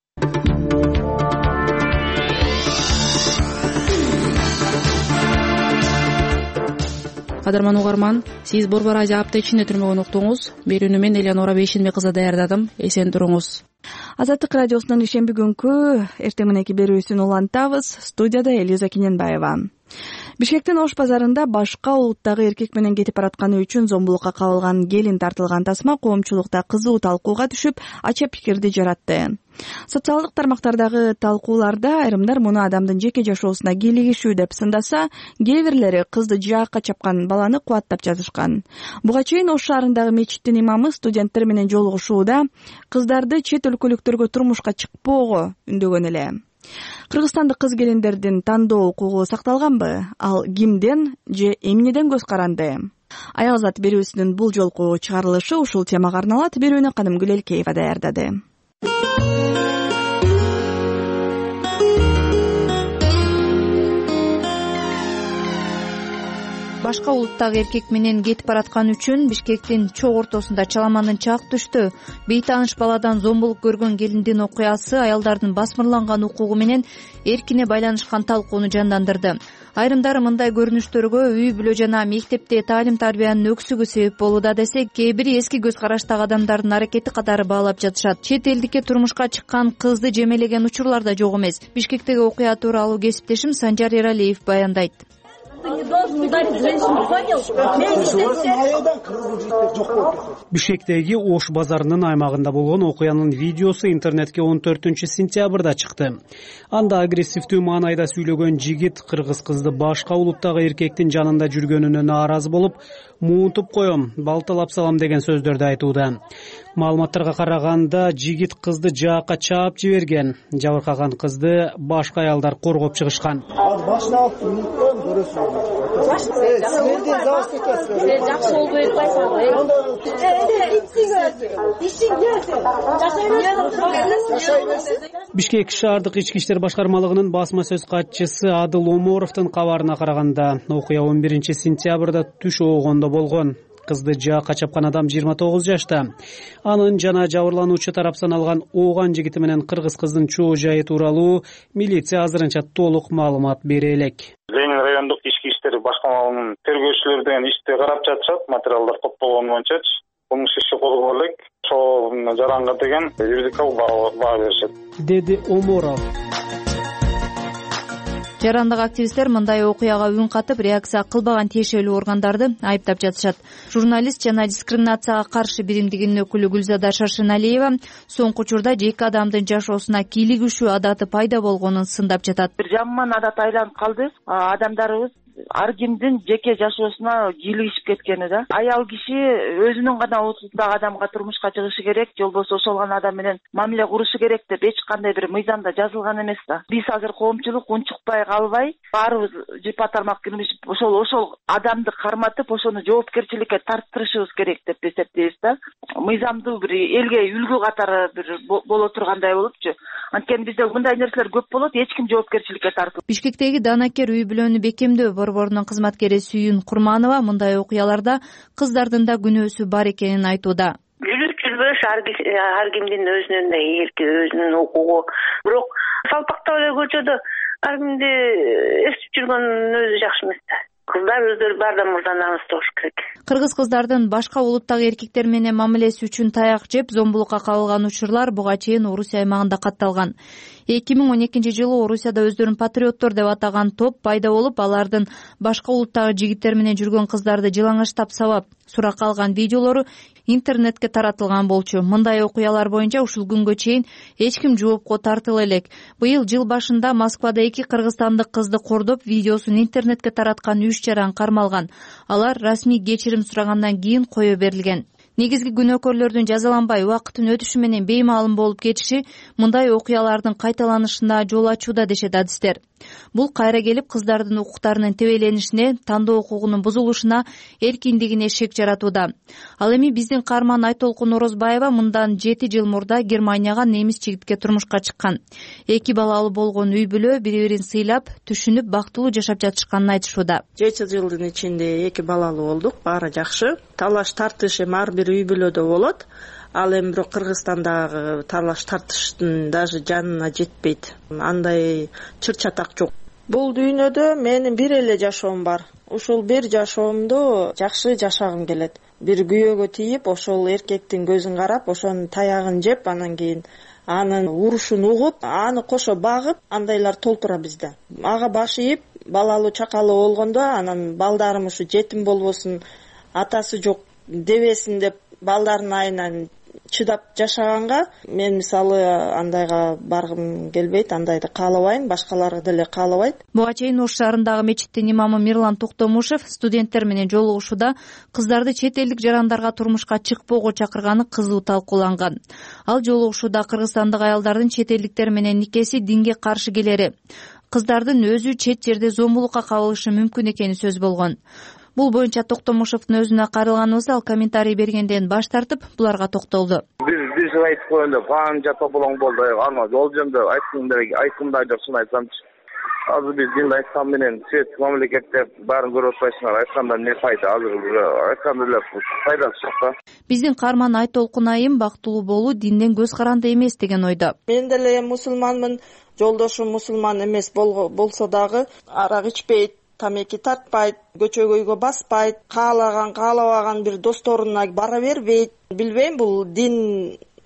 Кадырман угарман, сиз Борбор Азия апта ичинде түрмөгөн уктуңуз. Берүүнү мен Элеонора Бейшенбек кызы даярдадым. Эсен туруңуз. Азаттык радиосунун ишемби күнкү эртең мененки берүүсүн улантабыз. Студияда Элиза Кененбаева. Бишкектин Ош базарында башка улуттагы эркек менен кетип баратканы үчүн зомбулукка кабылган келин тартылган тасма коомчулукта кызуу талкууга түшүп, ача пикирди жаратты. Социалдык тармактардагы талкууларда айрымдар муну адамдын жеке жашоосуна кийлигишүү деп сындаса, кээ бирлери кызды жаакка чапкан баланы кубаттап жазышкан. Буга чейин Ош шаарындагы мечиттин имамы студенттер менен жолугушууда кыздарды чет өлкөлүктөргө турмушка чыкпоого үндөгөн эле. Кыргызстандык кыз келиндердин тандоо укугу сакталганбы? Ал кимден же эмнеден көз каранды? Аялзат берүүсүнүн бул жолку чыгарылышы ушул темага арналат. Берүүнү Канымгүл Элкеева даярдады. Башка улуттагы эркек менен кетип бараткан үчүн Бишкектин чок ортосунда чаламандын чак түштү. Бейтааныш баладан зомбулук көргөн келиндин окуясы аялдардын басмырланган укугу менен эркине байланышкан талкууну жандандырды. Айрымдары мындай көрүнүштөргө үй бүлө жана мектепте таалим-тарбиянын өксүгү себеп болууда десе, кээ бири эски көз караштагы адамдардын аракети катары баалап жатышат. Чет элдикке турмушка чыккан кызды жемелеген учурлар да жок эмес. Бишкектеги окуя тууралуу кесиптешим Санжар Эралиев баяндайт. Бишкектеги Ош базарынын аймагында болгон окуянын видеосу интернетке 14-сентябрда чыкты. Анда агрессивдүү маанайда сүйлөгөн жигит кыргыз кызды башка улуттагы эркектин жанында жүргөнүнө нааразы болуп, муунтуп коем, балталап салам деген сөздөрдү айтууда. Маалыматтарга караганда, жигит кызды жаакка чаап жиберген. Жабыркаган кызды башка аялдар коргоп чыгышкан. Бишкек шаардык ички иштер башкармалыгынын басма сөз катчысы Адыл Оморовдун кабарына караганда, окуя 11-сентябрда түш оогондо болгон. Кызды жаакка чапкан адам 29 жашта. Анын жана жабырлануучу тарапсан алган ооган жигити менен кыргыз кыздын чоо жайы тууралуу милиция азырынча толук маалымат бере элек. Ленин райондук ички иштер башкармалыгынын тергөөчүлөрү деген ишти карап жатышат, материалдар топтолгон боюнча кылмыш иши козголуп элек. Ошол жаранга деген юридикалык баа беришет, деди Оморов. Жарандык активисттер мындай окуяга үн катып, реакция кылбаган тиешелүү органдарды айыптап жатышат. Журналист жана дискриминацияга каршы биримдигинин өкүлү Гүлзада Шаршыналиева соңку учурда жеке адамдын жашоосуна кийлигишүү адаты пайда болгонун сындап жатат. Бир жаман адат айланып калды. Адамдарыбыз ар кимдин жеке жашоосуна кийлигишип кеткени да. Аял киши өзүнүн гана отурдагы адамга турмушка чыгышы керек, же болбосо ошол гана адам менен мамиле курушу керек деп эч кандай бир мыйзамда жазылган эмес да. Биз азыр коомчулук унчукпай калбай, баарыбыз жыпа тармак кирмишип, ошол адамды карматып, ошону жоопкерчиликке тарттырышыбыз керек деп эсептейбиз да. Мыйзамдуу бир элге үлгү катары бир боло тургандай болупчу. Анткени бизде мындай нерселер көп болот, эч ким жоопкерчиликке тартылбайт. Бишкектеги Данакер үй бүлөнү бекемдөө борборунун кызматкери Сүйүн Курманова мындай окуяларда кыздардын да күнөөсү бар экенин айтууда. Жүрбөш ар кимдин өзүнүн да эрки, өзүнүн укугу. Бирок салпактап эле көчөдө ар кимди эстип жүргөн өзү жакшы эмес да. Кыздар өздөрү баардан мурда намыс болуш керек. Кыргыз кыздардын башка улуттагы эркектер менен мамилеси үчүн таяк жеп, зомбулукка кабылган учурлар буга чейин Орусия аймагында катталган. 2012-жылы Орусияда өздөрүн патриоттор деп атаган топ пайда болуп, алардын башка улуттагы жигиттер менен жүргөн кыздарды жылаңачтап сабап, суракка алган видеолору интернетке таратылган болчу. Мындай окуялар боюнча ушул күнгө чейин эч ким жоопко тартыла элек. Быйыл жыл башында Москвада 2 кыргызстандык кызды кордоп, видеосун интернетке тараткан 3 жаран кармалган. Алар расмий кечирим сурагандан кийин кое берилген. Негизги күнөөкөрлөрдүн жазаланбай убакыттын өтүшү менен беймаалым болуп кетиши мындай окуялардын кайталанышына жол ачууда дешет адистер. Бул кайра келип кыздардын укуктарынын тебеленишине, тандоо укугунун бузулушуна, эркиндигине шек жаратууда. Ал эми биздин каарман Айтолкун Орозбаева мындан 7 жыл мурда Германияга немис жигитке турмушка чыккан. 2 балалуу болгон үй бүлө бири-бирин сыйлап, түшүнүп, бактылуу жашап жатышканын айтышууда. 7 жылдын ичинде 2 балалуу болдук, баары жакшы. Талаш тартыш эми ар бир үй бүлөдө болот. Ал эми бирок Кыргызстандагы талаш тартыштын даже жанына жетпейт. Андай чыр-чатак жок. Бул дүйнөдө менин бир эле жашоом бар. Ушул бир жашоомду жакшы жашагым келет. Бир күйөөгө тийип, ошол эркектин көзүн карап, ошонун таягын жеп, анан кийин анын урушун угуп, аны кошо багып, андайлар толтура бизде. Ага баш ийип, балалуу чакалуу болгондо, анан балдарым ушу жетим болбосун, атасы жок дебесин деп балдардын айынан чыдап жашаганга мен мисалы андайга баргым келбейт, андайды каалабайм, башкалар деле каалабайт. Буга чейин Ош шаарындагы мечиттин имамы Мирлан Токтомушев студенттер менен жолугушууда кыздарды чет элдик жарандарга турмушка чыкпоого чакырганы кызуу талкууланган. Ал жолугушууда кыргызстандык аялдардын чет элдиктер менен никеси динге каршы келери, кыздардын өзү чет жерде зомбулукка кабылышы мүмкүн экени сөз болгон. Бул боюнча Токтомушевдун өзүнө кайрылганыбызда ал комментарий бергенден баш тартып, буларга токтолду. Биз айтып коюнда канча тополоң болду, ана жол жөнүндө айткымдар жок, шын айтсамчы. Азыр биз динди айткан менен свет мамлекетте баарын көрүп атпайсыңар, айтканда эмне пайда? Азыр айтканда эле пайдасы жок да. Биздин каарман Айтолкун айым бактылуу болуу динден көз каранды эмес деген ойдо. Мен деле мусулманмын, жолдошум мусулман эмес болсо дагы арак ичпейт, тамеки тартпайт, көчөгө үйгө баспайт, каалаган каалабаган бир досторуна бара бербейт. Билбейм, бул дин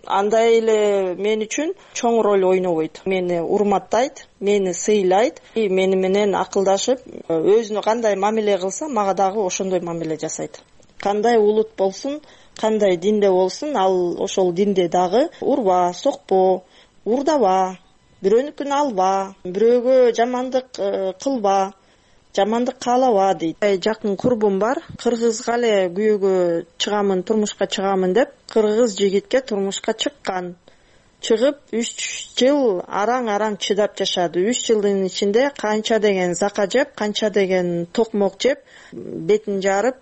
андай эле мен үчүн чоң роль ойнобойт. Мени урматтайт, мени сыйлайт, мени менен акылдашып, өзүнө кандай мамиле кылса, мага дагы ошондой мамиле жасайт. Кандай улут болсун, кандай динде болсун, ал ошол динде дагы урба, сокпо, урдаба, бирөөнүкүн алба, бирөөгө жамандык кылба, жамандык каалаба дейт. Жакын курбум бар, кыргызга эле күйөөгө чыгамын, турмушка чыгамын деп, кыргыз жигитке турмушка чыккан. Чыгып 3 жыл араң чыдап жашады. 3 жылдын ичинде канча деген зака жеп, канча деген токмок жеп, бетин жарып,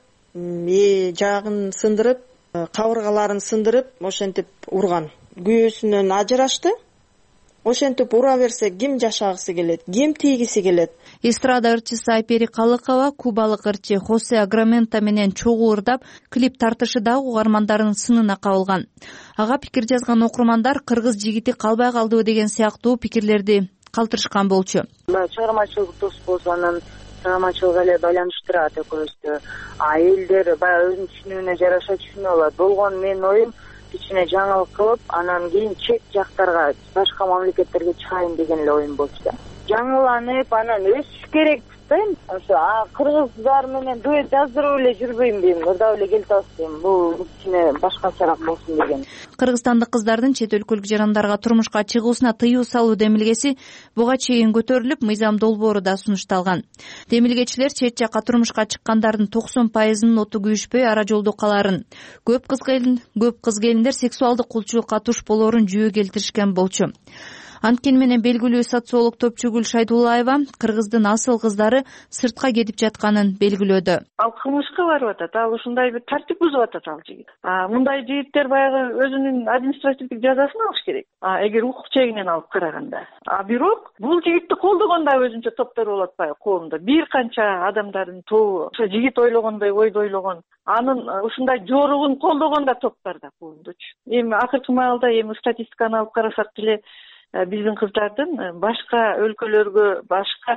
жагын сындырып, кабыргаларын сындырып, ошентип урган. Күйөөсүнөн ажырашты. Ошентип ура берсе, ким жашагысы келет, ким тийгиси келет? Эстрада ырчысы Айпери Калыкова кубалык ырчы Хосе Аграменто менен чогуу ырдап, клип тартышы дагы угармандарынын сынына кабылган. Ага пикир жазган окурмандар кыргыз жигити калбай калдыбы деген сыяктуу пикирлерди калтырышкан болчу. Чыгармачылык дос болсо, анан чыгармачылык эле байланыштырат экөөбүздү. Элдер баягы өзүнүн түшүнүүнө жараша түшүнүп алат. Болгон менин оюм кичине жаңылык кылып, анан кийин чет жактарга, башка мамлекеттерге чыгайын деген эле оюм болчу да. Жаңыланып, анан өсүш керек дейм. Ошо кыргыздар менен дуэт жаздырып эле жүрбөйм дейм, ырдап эле келип атат дейм. Бул кичине башкачараак болсун деген. Кыргызстандык кыздардын чет өлкөлүк жарандарга турмушка чыгуусуна тыюу салуу демилгеси буга чейин көтөрүлүп, мыйзам долбоору да сунушталган. Демилгечилер чет жакка турмушка чыккандардын 90%-нын оту күйүшпөй ара жолдо каларын, көп кыз келиндер сексуалдык кулчулукка туш болоорун жүйө келтиришкен болчу. Анткени менен белгилүү социолог Топчугүл Шайдуллаева кыргыздын асыл кыздары сыртка кетип жатканын белгилөөдө. Ал кылмышка барып атат, ал ушундай бир тартип бузуп атат ал жигит. Мындай жигиттер баягы өзүнүн административдик жазасын алыш керек. Эгер укук чегинен алып караганда. Бирок бул жигитти колдогон да өзүнчө топтор болот атпайбы коомдо. Бир канча адамдардын тобу ошо жигит ойлогондой ойду ойлогон, анын ушундай жоругун колдогон да топ бар да коомдочу. Эми акыркы маалда статистиканы алып карасак деле биздин кыздардын башка өлкөлөргө,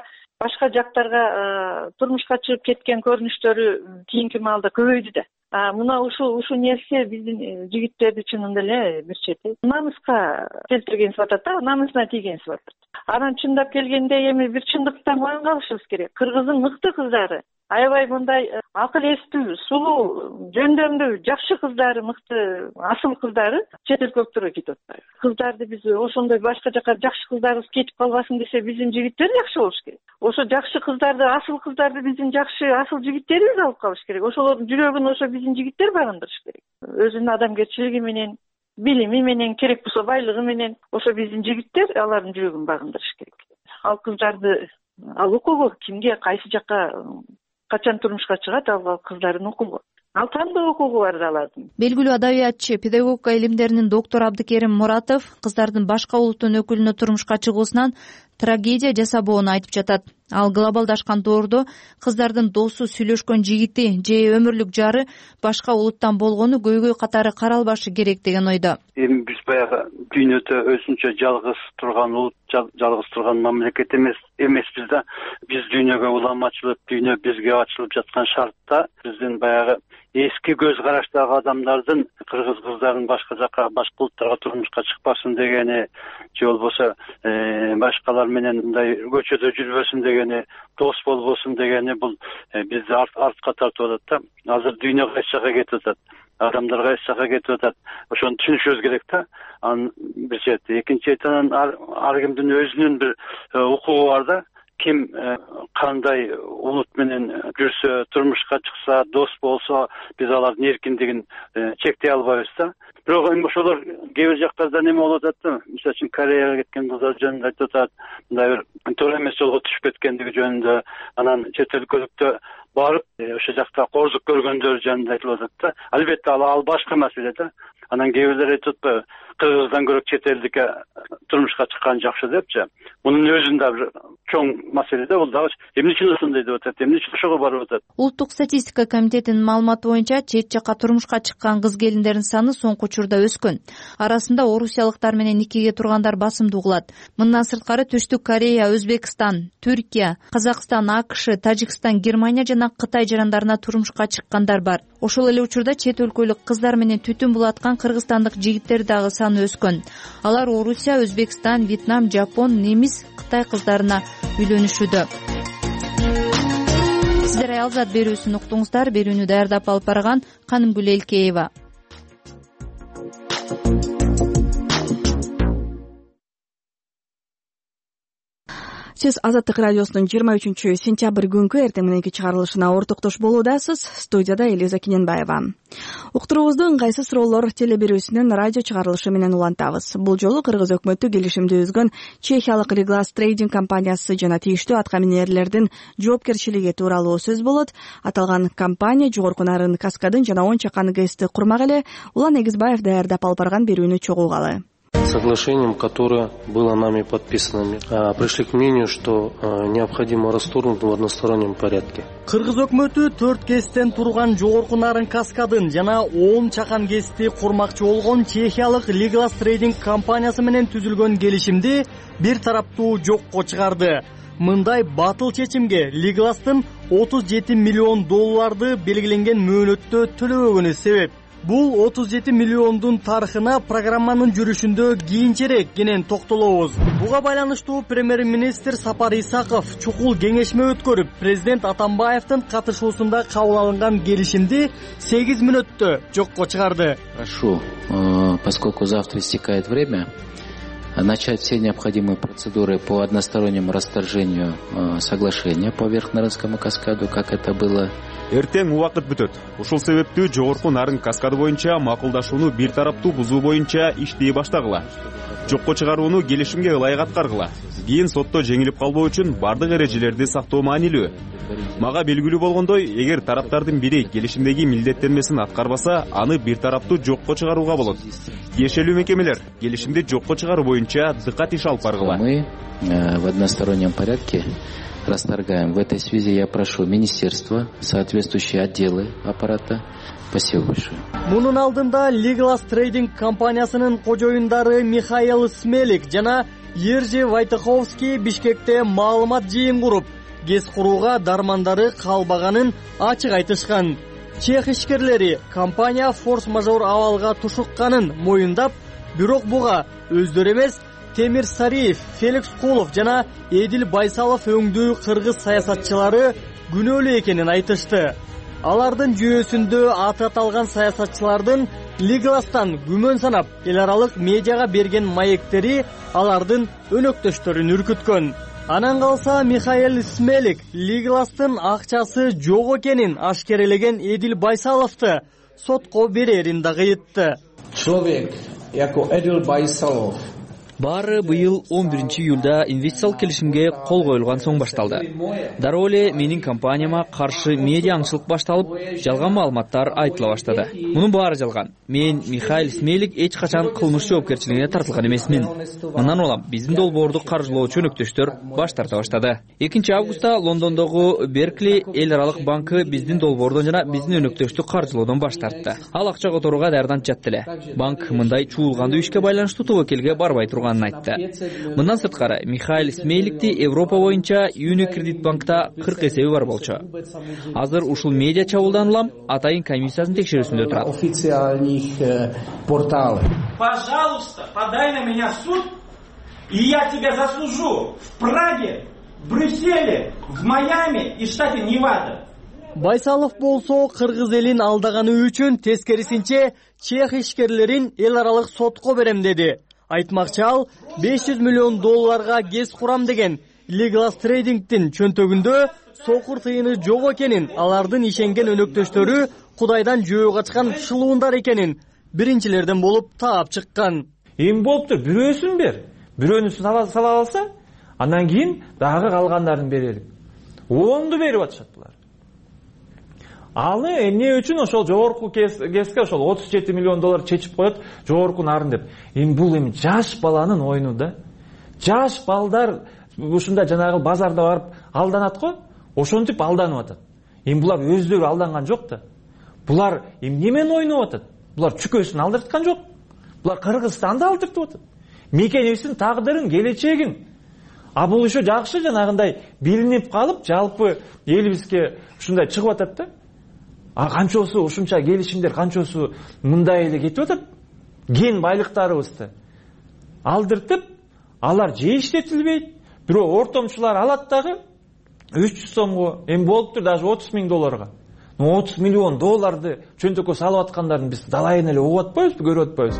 башка жактарга турмушка чыгып кеткен көрүнүштөрү кийинки маалда көбөйдү да. Мына ушул нерсе биздин жигиттерди чынында эле бир чети намыска келтирген сыпатат да, намысына тийген сыпатат. Анан чындап келгенде эми бир чындыктан моюнга алышыбыз керек. Кыргыздын мыкты кыздары, аябай мындай акыл эстүү, сулуу, жөндөмдүү, жакшы кыздары, мыкты, асыл кыздары чет өлкөлүктөргө кетип атпайбы. Кыздарды биз ошондой башка жака жакшы кыздарыбыз кетип калбасын десе, биздин жигиттер жакшы болуш керек. Ошо жакшы кыздарды, асыл кыздарды биздин жакшы асыл жигиттерибиз алып калыш керек. Ошолордун жүрөгүн ошо биздин жигиттер багындырыш керек. Өзүнүн адамгерчилиги менен, билими менен, керек болсо байлыгы менен ошо биздин жигиттер алардын жүрөгүн багындырыш керек. Ал кыздарды, ал укугу кимге, кайсы жакка, качан турмушка чыгат, ал кыздардын укугу. Ал тандоо укугу бар алардын. Белгилүү адабиятчы, педагогика илимдеринин доктору Абдыкерим Муратов кыздардын башка улуттун өкүлүнө турмушка чыгуусунан трагедия жасабоону айтып жатат. Ал глобалдашкан доордо кыздардын досу, сүйлөшкөн жигити же өмүрлүк жары башка улуттан болгону көйгөй катары каралбашы керек деген ойдо. Эми биз баягы дүйнөдө өзүнчө жалгыз турган улут, жалгыз турган мамлекет эмеспиз да. Биз дүйнөгө улам ачылып, дүйнө бизге ачылып жаткан шартта биздин баягы эски көз караштагы адамдардын кыргыз кыздарын башка жака, башка улуттарга турмушка чыкпасын дегени, же болбосо башкалар менен мындай көчөдө жүрбөсүн дегени, дос болбосун дегени, бул бизди артка тартып атат да. Азыр дүйнө кайсы жака кетип атат, адамдар кайсы жака кетип атат. Ошону түшүнүшүбүз керек да. Анын бир чети, экинчи четинен ар кимдин өзүнүн бир укугу бар да. Ким кандай улут менен жүрсө, турмушка чыкса, дос болсо, биз алардын эркиндигин чектей албайбыз да. Бирок эми ошолор кээ бир жактарда неме болуп атат да. Мисалы үчүн Кореяга кеткен кыздар жөнүндө айтып атат, мындай бир туура эмес жолго түшүп кеткендиги жөнүндө, анан чет өлкөлүктө барып, ошол жакта кордук көргөндөр жөнүндө айтылып атат да. Албетте ал башка маселе да. Анан кээ бирлер айтып атпайбы, кыргыздан көрө чет элдикке турмушка чыккан жакшы депчи. Мунун өзүндө бир чоң маселе да, бул дагы эмне үчүн ошондой деп атат, эмне үчүн ошого барып атат. Улуттук статистика комитетинин маалыматы боюнча чет жакка турмушка чыккан кыз келиндердин саны соңку учурда өскөн. Арасында орусиялыктар менен никеге тургандар басымдуу кылат. Мындан сырткары Түштүк Корея, Өзбекстан, Түркия, Казакстан, АКШ, Тажикстан, Германия жана Кытай жарандарына турмушка чыккандар бар. Ошол эле учурда чет өлкөлүк кыздар менен түтүн булаткан кыргызстандык жигиттер дагы саны өскөн. Алар Орусия, Өзбекстан, Вьетнам, Жапон, немис, Кытай кыздарына үйлөнүшүүдө. Сиздер Аялзат берүүсүн уктуңуздар. Берүүнү даярдап алып барган Канымгүл Элкеева. Сиз Азаттык радиосунун 23-сентябрь күнкү эртең мененки чыгарылышына ортоктош болуудасыз. Студияда Элиза Кененбаева. Уктуруубузду ыңгайсыз суроолор телеберүүсүнүн радио чыгарылышы менен улантабыз. Бул жолу Кыргыз өкмөтү келишимди үзгөн Чехиялык Leglast Trading компаниясы жана тийиштүү аткаминерлердин жоопкерчилиги тууралуу сөз болот. Аталган компания жогорку нарын Каскадын жана 10 чакан ГЭСти курмак эле. Улан Эгизбаев даярдап алып барган берүүнү чогулгалы. Соглашением, которое было нами подписано, пришли к мнению, что необходимо расторгнуть в одностороннем порядке. Кыргыз өкмөтү 4 ГЭСтен турган жогорку нарын Каскадын жана 10 чакан ГЭСти курмакчы болгон Чехиялык Leglast Trading компаниясы менен түзүлгөн келишимди бир тараптуу жокко чыгарды. Мындай батыл чечимге Leglast'тын 37 миллион долларды белгиленген мөөнөттө төлөбөгөнү себеп. Бул 37 миллиондун тарыхына программанын жүрүшүндө кийинчерээк кенен токтолобуз. Буга байланыштуу премьер-министр Сапар Исаков чукул кеңешме өткөрүп, президент Атамбаевдин катышуусунда кабыл алынган келишимди 8 мүнөттө жокко чыгарды. Прошу, поскольку завтра истекает время, начать все необходимые процедуры по одностороннему расторжению соглашения по Верхнорынскому каскаду, как это было. Эртең убакыт бүтөт. Ушул себептүү жогорку нарын каскады боюнча макулдашууну бир тараптуу бузуу боюнча иштей баштагыла. Жокко чыгарууну келишимге ылайык аткаргыла. Кийин сотто жеңилип калбоо үчүн бардык эрежелерди сактоо маанилүү. Мага белгилүү болгондой, эгер тараптардын бири келишимдеги милдеттенмесин аткарбаса, аны бир тараптуу жокко чыгарууга болот. Тиешелүү мекемелер келишимди жокко чыгаруу боюнча дыкат иш алып баргыла. Мы в одностороннем порядке расторгаем. В этой связи я прошу министерство, соответствующие отделы аппарата. Спасибо большое. Мунун алдында Leglast Trading компаниясынын кожоюндары Михаил Смелик жана Ержи Вайтаховский Бишкекте маалымат жыйын куруп, ГЭС курууга дармандары калбаганын ачык айтышкан. Чех ишкерлери компания форс-мажор абалга тушукканын моюндап, бирок буга өздөрү эмес, Темир Сариев, Феликс Кулов жана Эдил Байсалов өңдүү кыргыз саясатчылары күнөөлүү экенин айтышты. Алардын жүйөсүндө аты аталган саясатчылардын Leglast'тан күмөн санап, эл аралык медиага берген маектери алардын өнөктөштөрүн үркүткөн. Анан калса Михаил Смелик Leglast'тын акчасы жок экенин ашкерелеген Эдил Байсаловду сотко берерин дагы айтты. Человек, яко Эдил Байсалов, баары быйыл 11 июлда инвестициялык келишимге кол коюлган соң башталды. Дароо эле менин компанияма каршы медиа аңчылык башталып, жалган маалыматтар айтыла баштады. Мунун баары жалган. Мен Михаил Смелик эч качан кылмыш жоопкерчилигине тартылган эмесмин. Мындан улам биздин долбоорду каржылоочу өнөктөштөр баш тарта баштады. 2 августта Лондондогу Беркли эл аралык банкы биздин долбоордон жана биздин өнөктөштү каржылоодон баш тартты. Ал акча которууга даярданып жатты эле. Банк мындай чуулгандуу ишке байланыштуу тобокелге барбай турган айтты. Мындан сырткары Михаил Смеликти Европа боюнча Unicredit банкта 40 эсеби бар болчу. Азыр ушул медиа чабуулдан улам атайын комиссиясынын текшерүүсүндө турат. Официальных порталов. Пожалуйста, подай на меня в суд, и я тебя заслужу в Праге, в Брюсселе, в Майами и штате Невада. Байсалов болсо кыргыз элин алдаганы үчүн тескерисинче чех ишкерлерин эл аралык сотко берем деди. Айтмакчы ал 500 миллион долларга ГЭС курам деген Leglast Trading'тин чөнтөгүндө сокур тыйыны жок экенин, алардын ишенген өнөктөштөрү Кудайдан жөө качкан шылуундар экенин биринчилерден болуп таап чыккан. Эми болуптур, бирөөсүн бер. Бирөөнү сала алса, андан кийин дагы калгандарын берелик. 10ду берип атышат булар. Аны эмне үчүн ошол жогорку ГЭСке ошол 37 миллион доллар чечип коет, жогорку нарын деп. Эми бул жаш баланын оюну да. Жаш балдар ушундай жанагы базарда барып алданат го, ошентип алданып атат. Эми булар өздөрү алданган жок да. Булар эмнемен ойноп атат? Булар чүкөсүн алдырткан жок. Булар Кыргызстанды алдыртып атат. Мекенибиздин тагдырын, келечегин. А бул ошо жакшы жанагындай билинип калып, жалпы элибизге ушундай чыгып атат да. А канчосу ушунча келишимдер, канчосу мындай эле кетип атат. Ген байлыктарыбызды алдыртып, алар же иштетилбейт. Бирок ортомчулар алат дагы 300 сомго, эми болуптур даже 30 000 долларга. 30 миллион долларды чөнтөккө салып аткандарын биз далайын эле угуп атпайбызбы, көрүп атпайбызбы?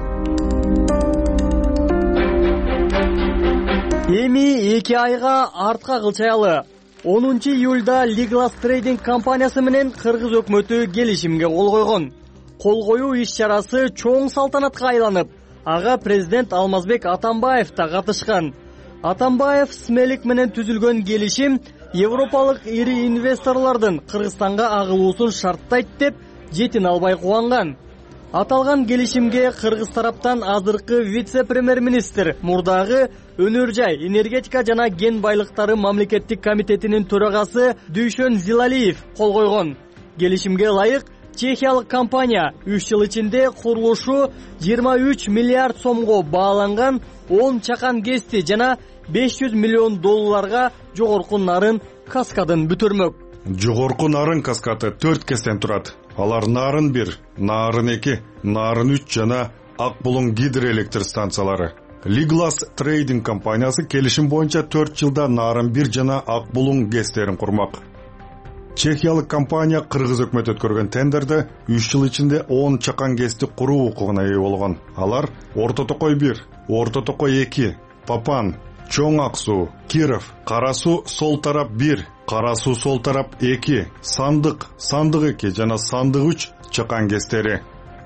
Эми 2 айга артка кылчаялы. 10 июлда Liglas Trading компаниясы менен Кыргыз өкмөтү келишимге кол койгон. Кол коюу иш-чарасы чоң салтанатка айланып, ага президент Алмазбек Атамбаев да катышкан. Атамбаев Смелик менен түзүлгөн келишим Европалык ири инвесторлордун Кыргызстанга агылуусун шарттайт деп жетин албай кубанган. Аталган келишимге Кыргыз тараптан азыркы вице-премьер-министр, мурдагы Өнөр жай, энергетика жана ген байлыктары мамлекеттик комитетинин төрагасы Дүйшөн Зилалиев кол койгон. Келишимге ылайык чехиялык компания 3 жыл ичинде курулушу 23 миллиард сомго бааланган 10 чакан гезти жана 500 миллион долларга жогорку нарын каскадын бүтүрмөк. Жогорку нарын каскаты 4 кезден турат. Алар нарын 1, нарын 2, нарын 3 жана Ак Булуң гидроэлектр станциялары. Liglas Trading компаниясы келишим боюнча 4 жылда нарын 1 жана Ак Булуң гезтерин курмак. Чехиялык компания Кыргыз өкмөтү өткөргөн тендерде 3 жыл ичинде 10 чакан гезти куруу укугуна ээ болгон. Алар Орто Токой 1, Орто Токой 2, Папан, Чоң Ак Суу, Киров, Кара Суу сол тарап 1, Кара Суу сол тарап 2, Сандык, Сандык 2 жана Сандык 3 чакан гезтери.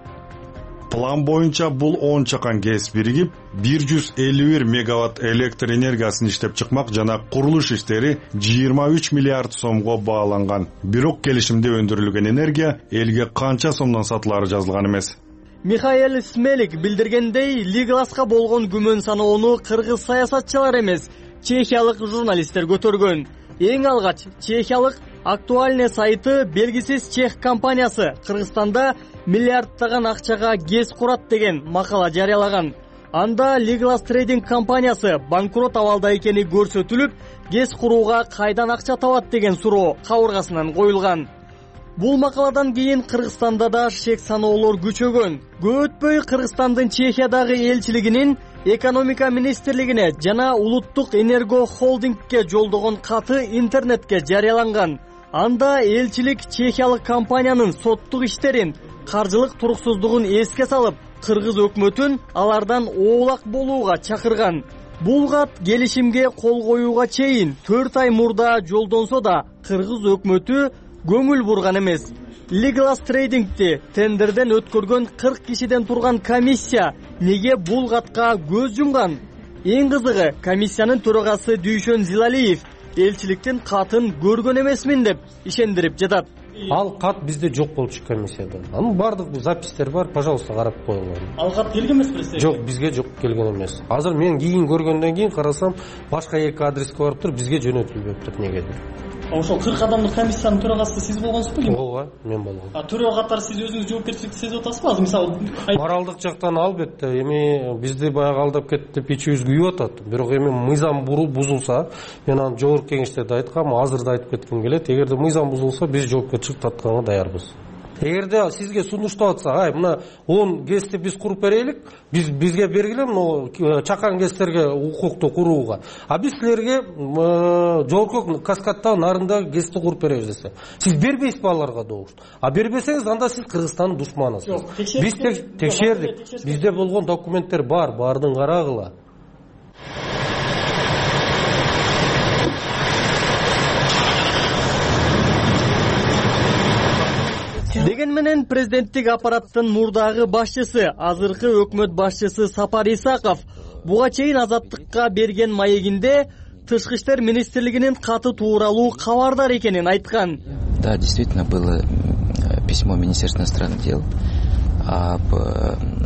План боюнча бул 10 чакан гез биригип 151 мегаватт электр энергиясын иштеп чыкмак жана курулуш иштери 23 миллиард сомго бааланган. Бирок келишимде өндүрүлгөн энергия элге канча сомдон сатылары жазылган эмес. Михаил Смелик билдиргендей, Liglas'ка болгон күмөн саноону кыргыз саясатчылар эмес, чехиялык журналисттер көтөргөн. Эң алгач чехиялык Актуальный сайты белгисиз чех компаниясы Кыргызстанда миллиардтаган акчага гез курат деген макала жарыялаган. Анда Liglas Trading компаниясы банкрот абалда экени көрсөтүлүп, гез курууга кайдан акча табат деген суроо кабыргасынан коюлган. Бул макаладан кийин Кыргызстанда да шек саноолор күчөгөн. Көтпөй Кыргызстандын Чехиядагы элчилигинин экономика министрлигине жана улуттук энерго холдингке жолдогон каты интернетке жарыяланган. Анда элчилик чехиялык компаниянын соттук иштерин, каржылык туруксуздугун эске салып, Кыргыз өкмөтүн алардан оолак болууга чакырган. Бул кат келишимге кол коюуга чейин 4 ай мурда жолдонсо да Кыргыз өкмөтү көңүл бурган эмес. Liglas Trading'ти тендерден өткөргөн 40 кишиден турган комиссия неге бул катка көз жумган? Эң кызыгы, комиссиянын төрагасы Дүйшөн Зилалиев элчиликтин катын көргөн эмесмин деп ишендирип жатат. Ал кат бизде жок болчу комиссияда. Анын бардык запистер бар, пожалуйста карап коюңар. Ал кат келген эмес президент? Жок, бизге жок келген эмес. Азыр мен кийин көргөндөн кийин карасам, башка 2 адреске барып тур, бизге жөнөтүлбөптүр негедир. Ошол 40 адамдык комиссиянын төрагасы сиз болгонсузбу? Ооба, мен болгом. Төрага катары сиз өзүңүз жоопкерчиликти сезип атасызбы? Азыр мисалы моралдык жактан албетте, эми бизди баягы алдап кетти деп ичибиз күйүп атат. Бирок эми мыйзам бузулса, мен аны жогорку кеңештерде айткам, азыр да айтып кетким келет. Эгерде мыйзам бузулса, биз жоопкерчилик тартканга даярбыз. Эгерде сизге сунуштап атса, ай мына 10 гезти биз куруп берелик, бизге бергиле мына чакан гезтерге укукту курууга. А биз силерге жогорку каскадта нарында гезти куруп беребиз десе. Сиз бербейсизби аларга добуш? А бербесеңиз анда сиз Кыргызстандын душманысыз. Биз текшердик. Бизде болгон документтер бар, баардыгын карагыла. Деген менен президенттик аппараттын мурдагы башчысы, азыркы өкмөт башчысы Сапар Исаков буга чейин Азаттыкка берген маегинде Тышкы иштер министрлигинин каты тууралуу кабардар экенин айткан. Да, действительно было письмо Министерства иностранных дел об,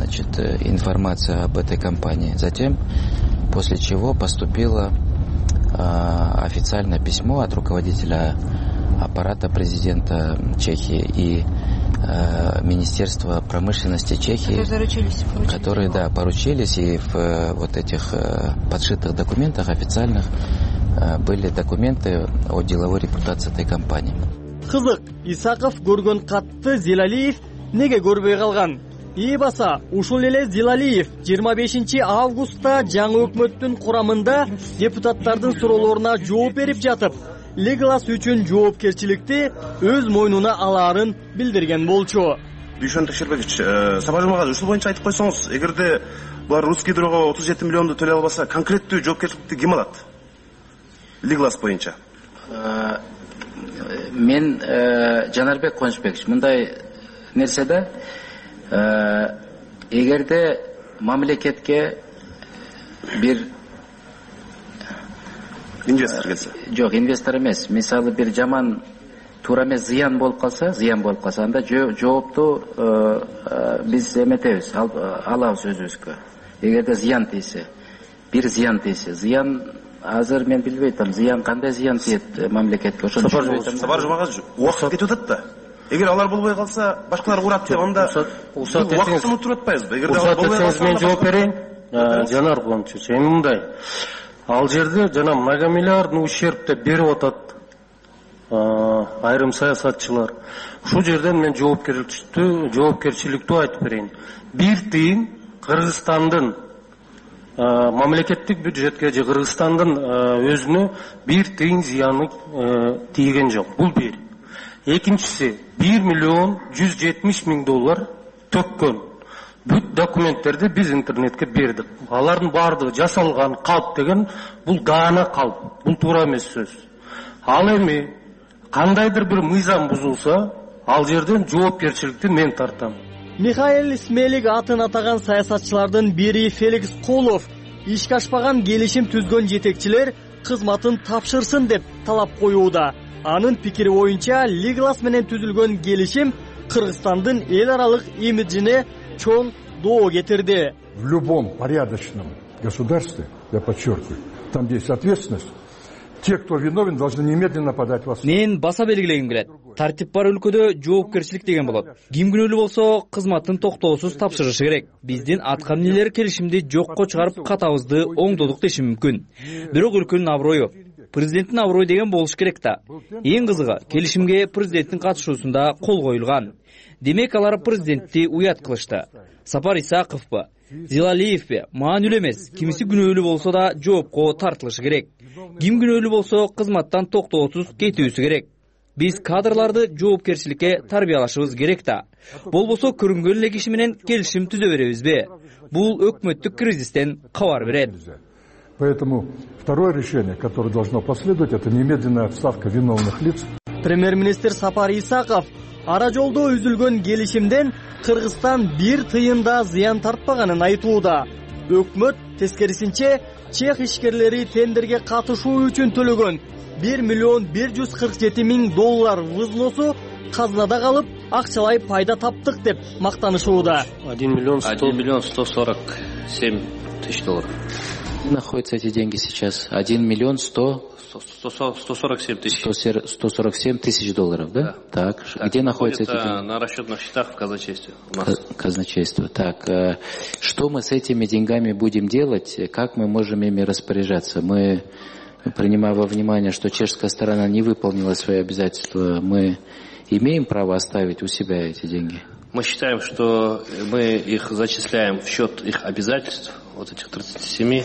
информация об этой компании. Затем, после чего поступило официальное письмо от руководителя аппарата президента Чехии и Министерства промышленности Чехии, которые поручились, и в вот этих подшитых документах официальных были документы о деловой репутации этой компании. Кызык, Исаков көргөн катты Зилалиев неге көрбөй калган? Баса, ушул эле Зилалиев 25 августта жаңы өкмөттүн курамында депутаттардын суроолоруна жооп берип жатып, Legolas үчүн жоопкерчиликти өз мойнуна алаарын билдирген болчу. Бүйшөн Текшербекович, Сапар Жумагазов, ушул боюнча айтып койсоңуз, эгерде булар Русгидрого 37 миллионду төлөй албаса, конкреттүү жоопкерчиликти ким алат? Legolas боюнча. Мен Жанарбек Кончбекович, мындай нерсе да, эгерде мамлекетке бир инвестор келсе. Жок, инвестор эмес. Мисалы бир жаман туура эмес зыян болуп калса, анда жоопту биз эметебиз, алабыз өзүбүзгө. Эгерде зыян тийсе, зыян азыр мен билбей атам, зыян кандай зыян тиет мамлекетке. Сапар Жумагазов, убакыт кетип атат да. Эгер алар болбой калса, башкалар урат деп, анда убакытты унутуп атпайбызбы? Эгерде алар болбой калса, мен жооп берейин. Жанар Куланчевич, эми мындай. Ал жерде жана многомиллиардный ущерб деп берип атат айрым саясатчылар. Ушул жерден мен жоопкерчиликтүү айтып берейин. Бир тыйын Кыргызстандын мамлекеттик бюджетке же Кыргызстандын өзүнө бир тыйын зыяны тийген жок. Бул бир. Экинчиси, 1 миллион 170 миң доллар төккөн. Бүт документтерди биз интернетке бердик. Алардын баардыгы жасалган калп деген, бул даана калп. Бул туура эмес сөз. Ал эми кандайдыр бир мыйзам бузулса, ал жерден жоопкерчиликти мен тартам. Михаил Смелик атын атаган саясатчылардын бири Феликс Колов ишке ашпаган келишим түзгөн жетекчилер кызматын тапшырсын деп талап коюуда. Анын пикири боюнча Legolas менен түзүлгөн келишим Кыргызстандын эл аралык имиджине чоң доо кетирди. В любом порядочном государстве, я подчеркиваю, там есть ответственность, те, кто виновен, должны немедленно подать в суд. Мен баса белгилегим келет. Тартип бар өлкөдө жоопкерчилик деген болот. Ким күнөөлүү болсо, кызматын токтоосуз тапшырышы керек. Биздин аткан эмнелер келишимди жокко чыгарып катабызды оңдодук деши мүмкүн. Бирок өлкөнүн аброю, президенттин аброю деген болуш керек да. Эң кызыгы, келишимге президенттин катышуусунда кол коюлган. Демек алар президентти уят кылышты. Сапар Исаковпу, Зилалиевпи маанилүү эмес, кимиси күнөөлүү болсо да жоопко тартылышы керек. Ким күнөөлүү болсо кызматтан токтоосуз кетүүсү керек. Биз кадрларды жоопкерчиликке тарбиялашыбыз керек да. Болбосо көрүнгөн эле киши менен келишим түзө беребизби? Бул өкмөттүк кризистен кабар берет. Поэтому второе решение, которое должно последовать, это немедленная отставка виновных лиц. Премьер-министр Сапар Исаков ара жолдо үзүлгөн келишимден Кыргызстан бир тыйында зыян тартпаганын айтууда. Өкмөт тескерисинче чех ишкерлери тендерге катышуу үчүн төлөгөн 1 миллион 147 миң доллар взносу казынада калып, акчалай пайда таптык деп мактанышууда. 1 миллион 147 тысяч долларов. Находятся эти деньги сейчас? 1 миллион 147 тысяч. 147 тысяч долларов, да? Так. Где находятся эти деньги? На расчетных счетах в казначействе. Казначейство. Так. Что мы с этими деньгами будем делать? Как мы можем ими распоряжаться? Мы, принимая во внимание, что чешская сторона не выполнила свои обязательства, мы имеем право оставить у себя эти деньги? Мы считаем, что мы их зачисляем в счет их обязательств, вот этих 37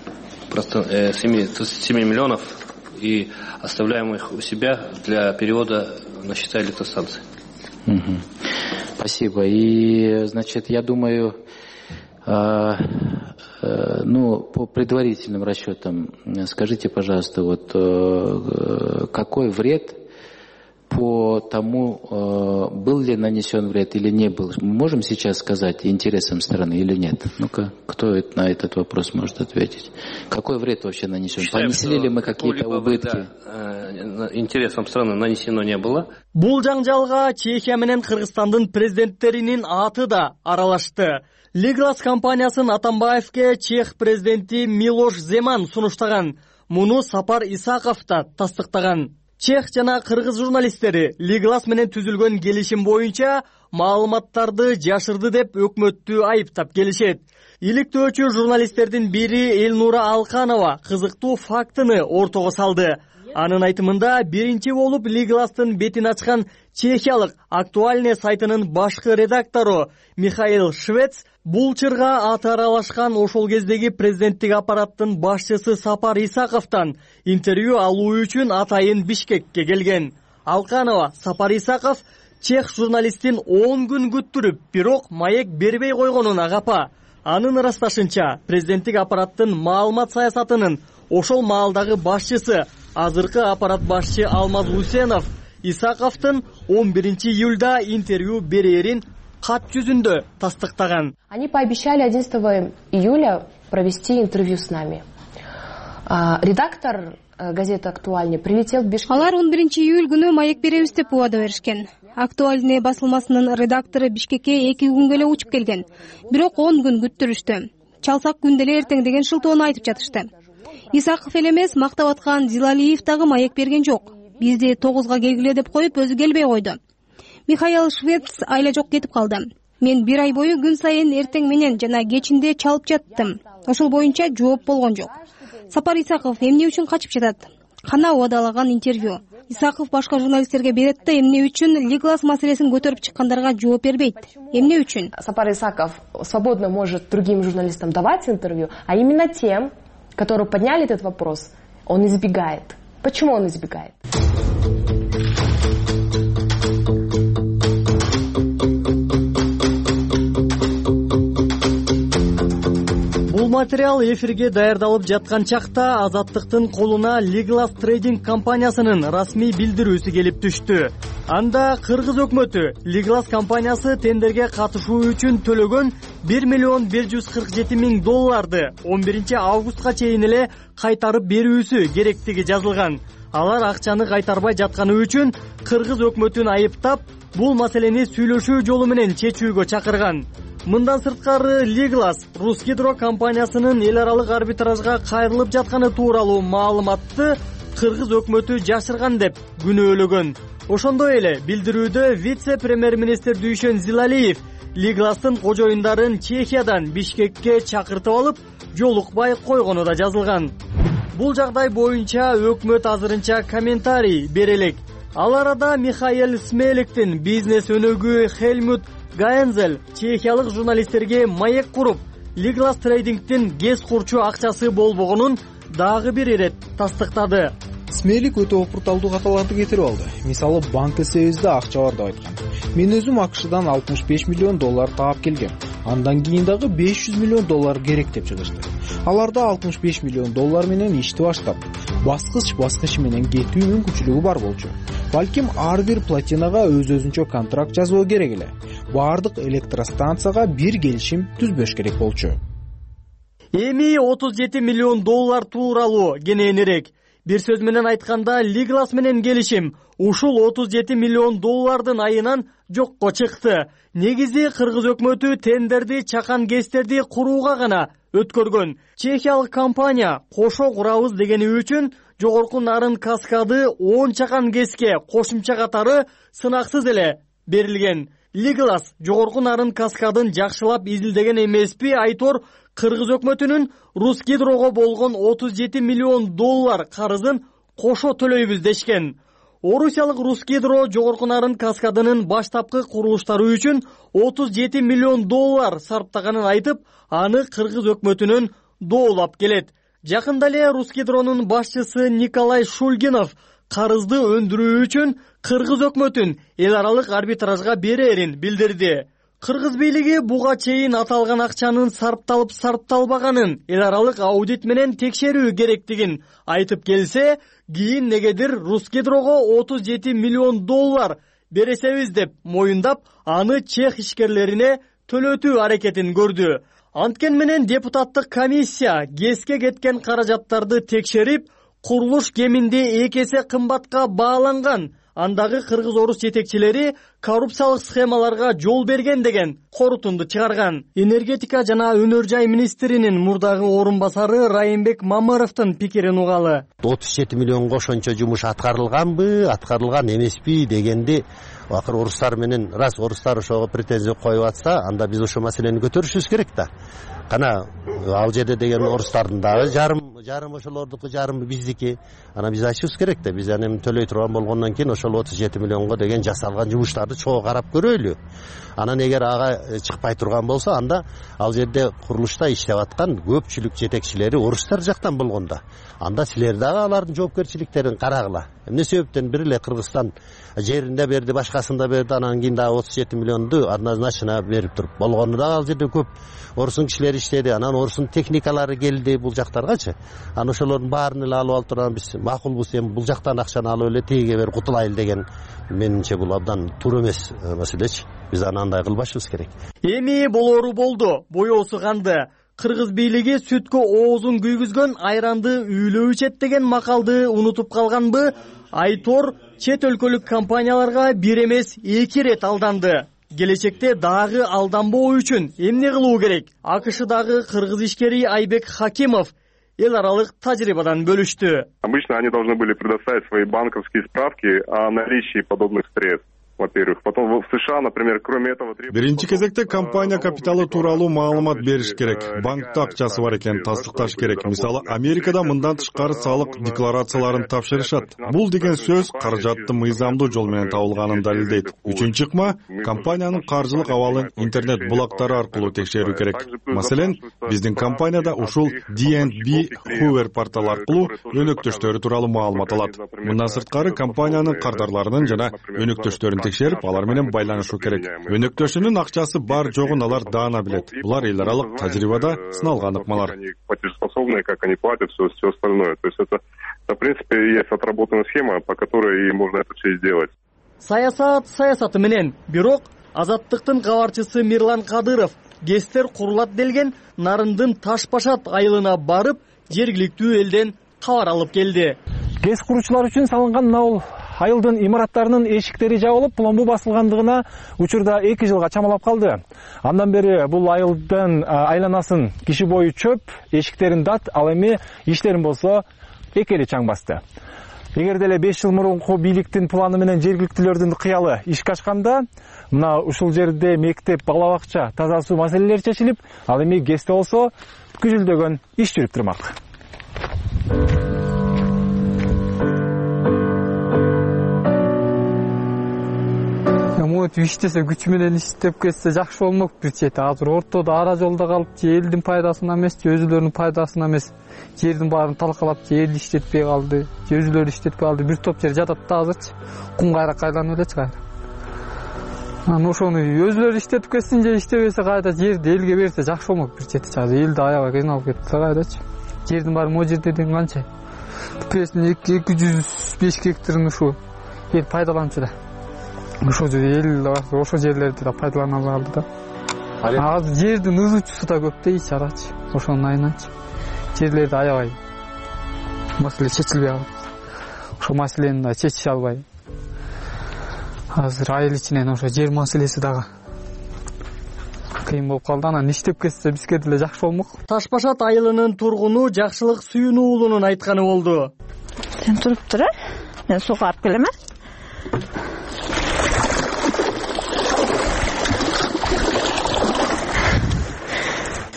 миллионов, и оставляем их у себя для перевода на счета электростанций. Спасибо. И, значит, я думаю, по предварительным расчетам, скажите, пожалуйста, вот какой вред по тому, был ли нанесен вред или не был, мы можем сейчас сказать интересам страны или нет? Ну-ка, кто на этот вопрос может ответить? Какой вред вообще нанесен? Понесли ли мы какие-то убытки? Интересам страны нанесено не было. Бул жаңжалга Чехия менен Кыргызстандын президенттеринин аты да аралашты. Лиглас компаниясын Атамбаевке чех президенти Милош Земан сунуштаган. Муну Сапар Исаков да тастыктаган. Чех жана кыргыз журналисттери Лиглас менен түзүлгөн келишим боюнча маалыматтарды жашырды деп өкмөттү айыптап келишет. Иликтөөчү журналисттердин бири Элнура Алканова кызыктуу фактыны ортого салды. Анын айтымында биринчи болуп Лигластын бетин ачкан чехиялык Актуальный сайтынын башкы редактору Михаил Швец бул чырга аты аралашкан ошол кездеги президенттик аппараттын башчысы Сапар Исаковдон интервью алуу үчүн атайын Бишкекке келген. Алканова Сапар Исаков чех журналистин 10 күн күттүрүп, бирок маек бербей койгонун агапа. Анын ырасташынча, президенттик аппараттын маалымат саясатынын ошол маалдагы башчысы, азыркы аппарат башчы Алмаз Усенов Исаковдун 11 июлда интервью берерин кат жүзүндө тастыктаган. Они пообещали 11 июля провести интервью с нами. Редактор газеты «Актуальный» прилетел в Бишкек. Алар 11 июль күнү маек беребиз деп убада беришкен. «Актуальный» басылмасынын редактору Бишкекке 2 күнгө эле учуп келген. Бирок 10 күн күттүрүштү. Чалсак күндө эле эртең деген шылтоону айтып жатышты. Исаков эле эмес, мактап аткан Зилалиев дагы маек берген жок. Бизди 9га келгиле деп коюп, өзү келбей койду. Михаил Швец айла жок кетип калды. Мен 1 ай бою күн сайын эртең менен жана кечинде чалып жаттым. Ошол боюнча жооп болгон жок. Сапар Исаков эмне үчүн качып жатат? Кана убадалаган интервью. Исаков башка журналисттерге берет да эмне үчүн Лиглас маселесин көтөрүп чыккандарга жооп бербейт? Эмне үчүн? Сапар Исаков свободно может другим журналистам давать интервью, а именно тем, которые подняли этот вопрос, он избегает. Почему он избегает? Бул материал эфирге даярдалып жаткан чакта Азаттыктын колуна Лиглас трейдинг компаниясынын расмий билдирүүсү келип түштү. Анда кыргыз өкмөтү Лиглас компаниясы тендерге катышуу үчүн төлөгөн $1,147,000 11 августка чейин эле кайтарып берүүсү керектиги жазылган. Алар акчаны кайтарбай жатканы үчүн кыргыз өкмөтүн айыптап, бул маселени сүйлөшүү жолу менен чечүүгө чакырган. Мындан сырткары Лиглас Русгидро компаниясынын эл аралык арбитражга кайрылып жатканы тууралуу маалыматты кыргыз өкмөтү жашырган деп күнөөлөгөн. Ошондой эле билдирүүдө вице-премьер-министр Дүйшөн Зилалиев Лигластын кожоюндарын Чехиядан Бишкекке чакыртып алып, жолукпай койгону да жазылган. Бул жагдай боюнча өкмөт азырынча комментарий бере элек. Ал арада Михаил Смеликтин бизнес өнөгү Хельмут Гаензель чехиялык журналисттерге маек куруп, Лиглас трейдингдин гез курчу акчасы болбогонун дагы бир ирет тастыктады. Смелик өтө опурталдуу каталарды кетирип алды. Мисалы, банк эсебибизде акча бар деп айткан. Мен өзүм АКШдан $65 миллион таап келгем. Андан кийин дагы $500 миллион керек деп чыгышты. Аларда $65 миллион менен ишти баштап, баскыч менен кетүү мүмкүнчүлүгү бар болчу. Балким ар бир платинага өз-өзүнчө контракт жазуу керек эле. Бардык электростанцияга бир келишим түзбөш керек болчу. Эми $37 миллион тууралуу кененирээк. Бир сөз менен айтканда, Лиглас менен келишим ушул $37 миллион айынан жокко чыкты. Негизи кыргыз өкмөтү тендерди чакан кестерди курууга гана өткөргөн. Чехиялык компания кошо курабыз дегени үчүн жогорку нарын каскады 10 чакан кеске кошумча катары сынаксыз эле берилген. Лиглас жогорку нарын каскадын жакшылап изилдеген эмеспи айтор кыргыз өкмөтүнүн Русгидрого болгон $37 миллион карызын кошо төлөйбүз дешкен. Орусиялык Русгидро жогорку нарын каскадынын баштапкы курулуштары үчүн $37 миллион сарптаганын айтып, аны кыргыз өкмөтүнөн доолап келет. Жакында эле Русгидронун башчысы Николай Шульгинов карызды өндүрүү үчүн кыргыз өкмөтүн эл аралык арбитражга берерин билдирди. Кыргыз бийлиги буга чейин аталган акчанын сарпталып сарпталбаганын эл аралык аудит менен текшерүү керектигин айтып келсе, кийин негедир Русгидрого 37 миллион доллар бересебиз деп моюндап, аны чех ишкерлерине төлөтүү аракетин көрдү. Анткен менен депутаттык комиссия ГЭСке кеткен каражаттарды текшерип, курулуш кеминде 2 эсе кымбатка бааланган, андагы кыргыз-орус жетекчилери коррупциялык схемаларга жол берген деген корутунду чыгарган. Энергетика жана өнөр жай министринин мурдагы орун басары Райымбек Мамыровдун пикирин угалы. 37 миллион кошончо жумуш аткарылганбы, аткарылган эмеспи дегенди акыр орустар менен раз орустар ошого претензия коюп атса, анда биз ошол маселени көтөрүшүбүз керек да. Кана ал жерде деген орустардын дагы жарым ошолордуку, жарымы биздики. Ана биз айтышыбыз керек да. Биз эми төлөй турган болгондон кийин ошол 37 миллионго деген жасалган жумуштарды чогуу карап көрөлү. Анан эгер ага чыкпай турган болсо, анда ал жерде курулушта иштеп аткан көпчүлүк жетекчилери орустар жактан болгондо, анда силер дагы алардын жоопкерчиликтерин карагыла. Эмне себептен бир эле Кыргызстан жеринде берди, башкасында берди, анан кийин дагы 37 миллионду однозначно берип туруп болгону дагы ал жерде көп орустун кишилери иштеди. Анан орустун техникалары келди бул жактаргачы. Анан ошолордун баарын эле алып турган биз макулбуз, эми бул жактан акчаны алып эле тегиге берип кутулайлы деген менимче бул абдан туура эмес маселечи. Биз андай кылбашыбыз керек. Эми болору болду, боёсу канды. Кыргыз бийлиги сүткө оозун күйгүзгөн айранды үйлөө ичет деген макалды унутуп калганбы? Айтор чет өлкөлүк компанияларга бир эмес 2 рет алданды. Келечекте дагы алданбоо үчүн эмне кылуу керек? АКШдагы кыргыз ишкери Айбек Хакимов эл аралык тажрыйбадан бөлүштү. Обычно они должны были предоставить свои банковские справки о наличии подобных средств. Во-первых, потом в США, например, кроме этого требуется... Биринчи кезекте компания капиталы тууралуу маалымат бериш керек. Банкта акчасы бар экенин тастыкташ керек. Мисалы, Америкада мындан тышкары салык декларацияларын тапшырышат. Бул деген сөз каражаттын мыйзамдуу жол менен табылганын далилдейт. Үчүнчү ыкма, компаниянын каржылык абалын интернет булактары аркылуу текшерүү керек. Маселен, биздин компанияда ушул DNB Hoover порталы аркылуу өнөктөштөрү тууралуу маалымат алат. Мындан сырткары компаниянын кардарларынын жана өнөктөштөрүн текшерип, алар менен байланышуу керек. Өнөктөшүнүн акчасы бар жогун алар даана билет. Булар эл аралык тажрыйбада сыналган ыкмалар. Платежеспособные, как они платят, все остальное. То есть это, в принципе, есть отработанная схема, по которой и можно это все сделать. Саясаты менен, бирок Азаттыктын кабарчысы Мирлан Кадыров ГЭСтер курулат делген Нарындын Таш-Башат айылына барып, жергиликтүү элден кабар алып келди. ГЭС куручулар үчүн салынган мына айылдын имараттарынын эшиктери жабылып, пломбу басылгандыгына учурда 2 жылга чамалап калды. Андан бери бул айылдын айланасын киши бою чөп, эшиктерин дат, ал эми иштерин болсо экели чаң басты. Эгер деле 5 жыл мурунку бийликтин планы менен жергиликтүүлөрдүн кыялы ишке ашканда, мына ушул жерде мектеп, бала бакча, таза суу маселелери чечилип, ал эми ГЭСте болсо күзүлдөгөн иш жүрүп турмак. Моет иштесе күч менен иштеп кетсе жакшы болмок бир чети. Азыр ортодо ара жолдо калып, же элдин пайдасына эмес, же өзүлөрүнүн пайдасына эмес, жердин баарын талкалап, же эл иштетпей калды, же өзүлөрү иштетпей калды. Бир топ жер жатат да азырчы. Кум кайрак айланып элечи кайра. Анан ошону өзүлөрү иштетип кетсин, же иштебесе кайда жерди элге берсе жакшы болмок бир чети. Азыр элди аябай кыйналып кетти кайдачы. Жердин баары могу жерде деген канча? Бүкөсүнүн 205 гектарын ушу эл пайдаланчу да. Ошол жерлерди да пайдалана алды да. Азыр жердин ызычусу да көп да, ич арачы. Ошонун айынан жерлерди аябай маселе чечилбей калды. Ошол маселени да чечише албай. Азыр айыл ичинен ошо жер маселеси дагы кыйын болуп калды. Анан иштеп кетсе бизге деле жакшы болмок. Таш-Башат айылынын тургуну Жакшылык Сүйүнүүлүнүн айтканы болду. Сен туруп тур, мен суга алып келем.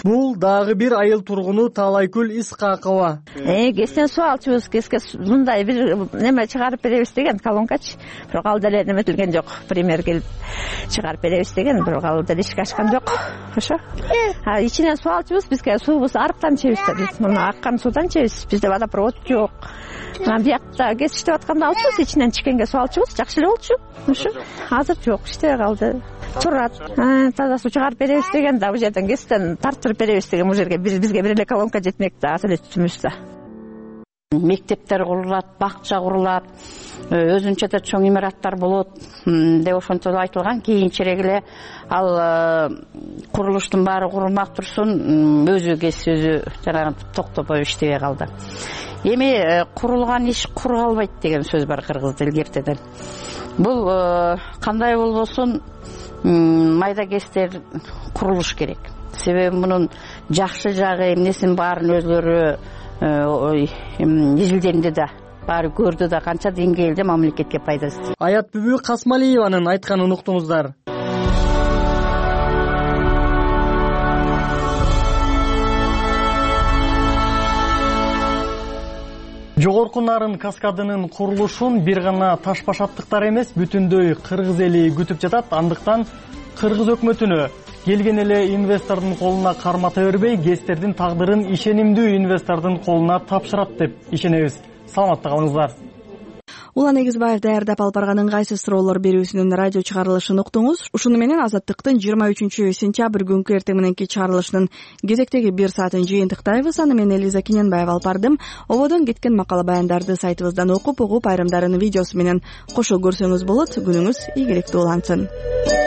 Бул дагы бир айыл тургуну Таалайкүл Исқақова. Кестен суу алчубуз, кеске мындай бир неме чыгарып беребиз деген колонкачы. Бирок ал деле неметилген жок. Пример келип чыгарып беребиз деген, бирок ал деле ишке ашкан жок. Ошо. Ичинен суу алчубуз, бизге суубуз арыктан чебиз да. Биз муну аккан суудан чебиз. Бизде водопровод жок. Биякта кесиштеп атканда алчубуз, ичинен чиккенге суу алчубуз, жакшы эле болчу. Ошо. Азыр жок, иштебей калды. Турат. Таза суу чыгарып беребиз деген да, бул жерден кестен тартырып беребиз деген, бул жерге бизге бир эле колонка жетмек да, азыр эле түшүмүз да. Мектептер курулат, бакча курулат, өзүнчө да чоң имараттар болот деп ошентип айтылган. Кийинчерээк эле ал курулуштун баары курулмак турсун, өзү жанагы токтобой иштебей калды. Эми курулган иш кур калбайт деген сөз бар кыргыз тил кертеден. Бул кандай болбосун майда кестер курулуш керек. Себеби мунун жакшы жагы эмнесин баарын өзлөрү изилденди да, баары көрдү да, канча деңгээлде мамлекетке пайдасы. Аят Бүбү Касмалиеванын айтканын уктуңуздар. Жогорку Нарын каскадынын курулушун бир гана таш башаттыктар эмес, бүтүндөй кыргыз эли күтүп жатат. Андыктан кыргыз өкмөтүнө келген эле инвестордун колуна кармата бербей, ГЭСтердин тагдырын ишенимдүү инвестордун колуна тапшырат деп ишенебиз. Саламатта калыңыздар. Улан Эгизбаев даярдап алып барган ыңгайсыз суроолор берүүсүнүн радио чыгарылышын уктуңуз. Ушуну менен Азаттыктын 23-сентябрь күнкү эртең мененки чыгарылышынын кезектеги 1 саатын жыйынтыктайбыз. Аны мен Элиза Кененбаева алып бардым. Ободон кеткен макала баяндарды сайтыбыздан окуп, угуп, айрымдарын видеосу менен кошо көрсөңүз болот. Күнүңүз ийгиликтүү улансын.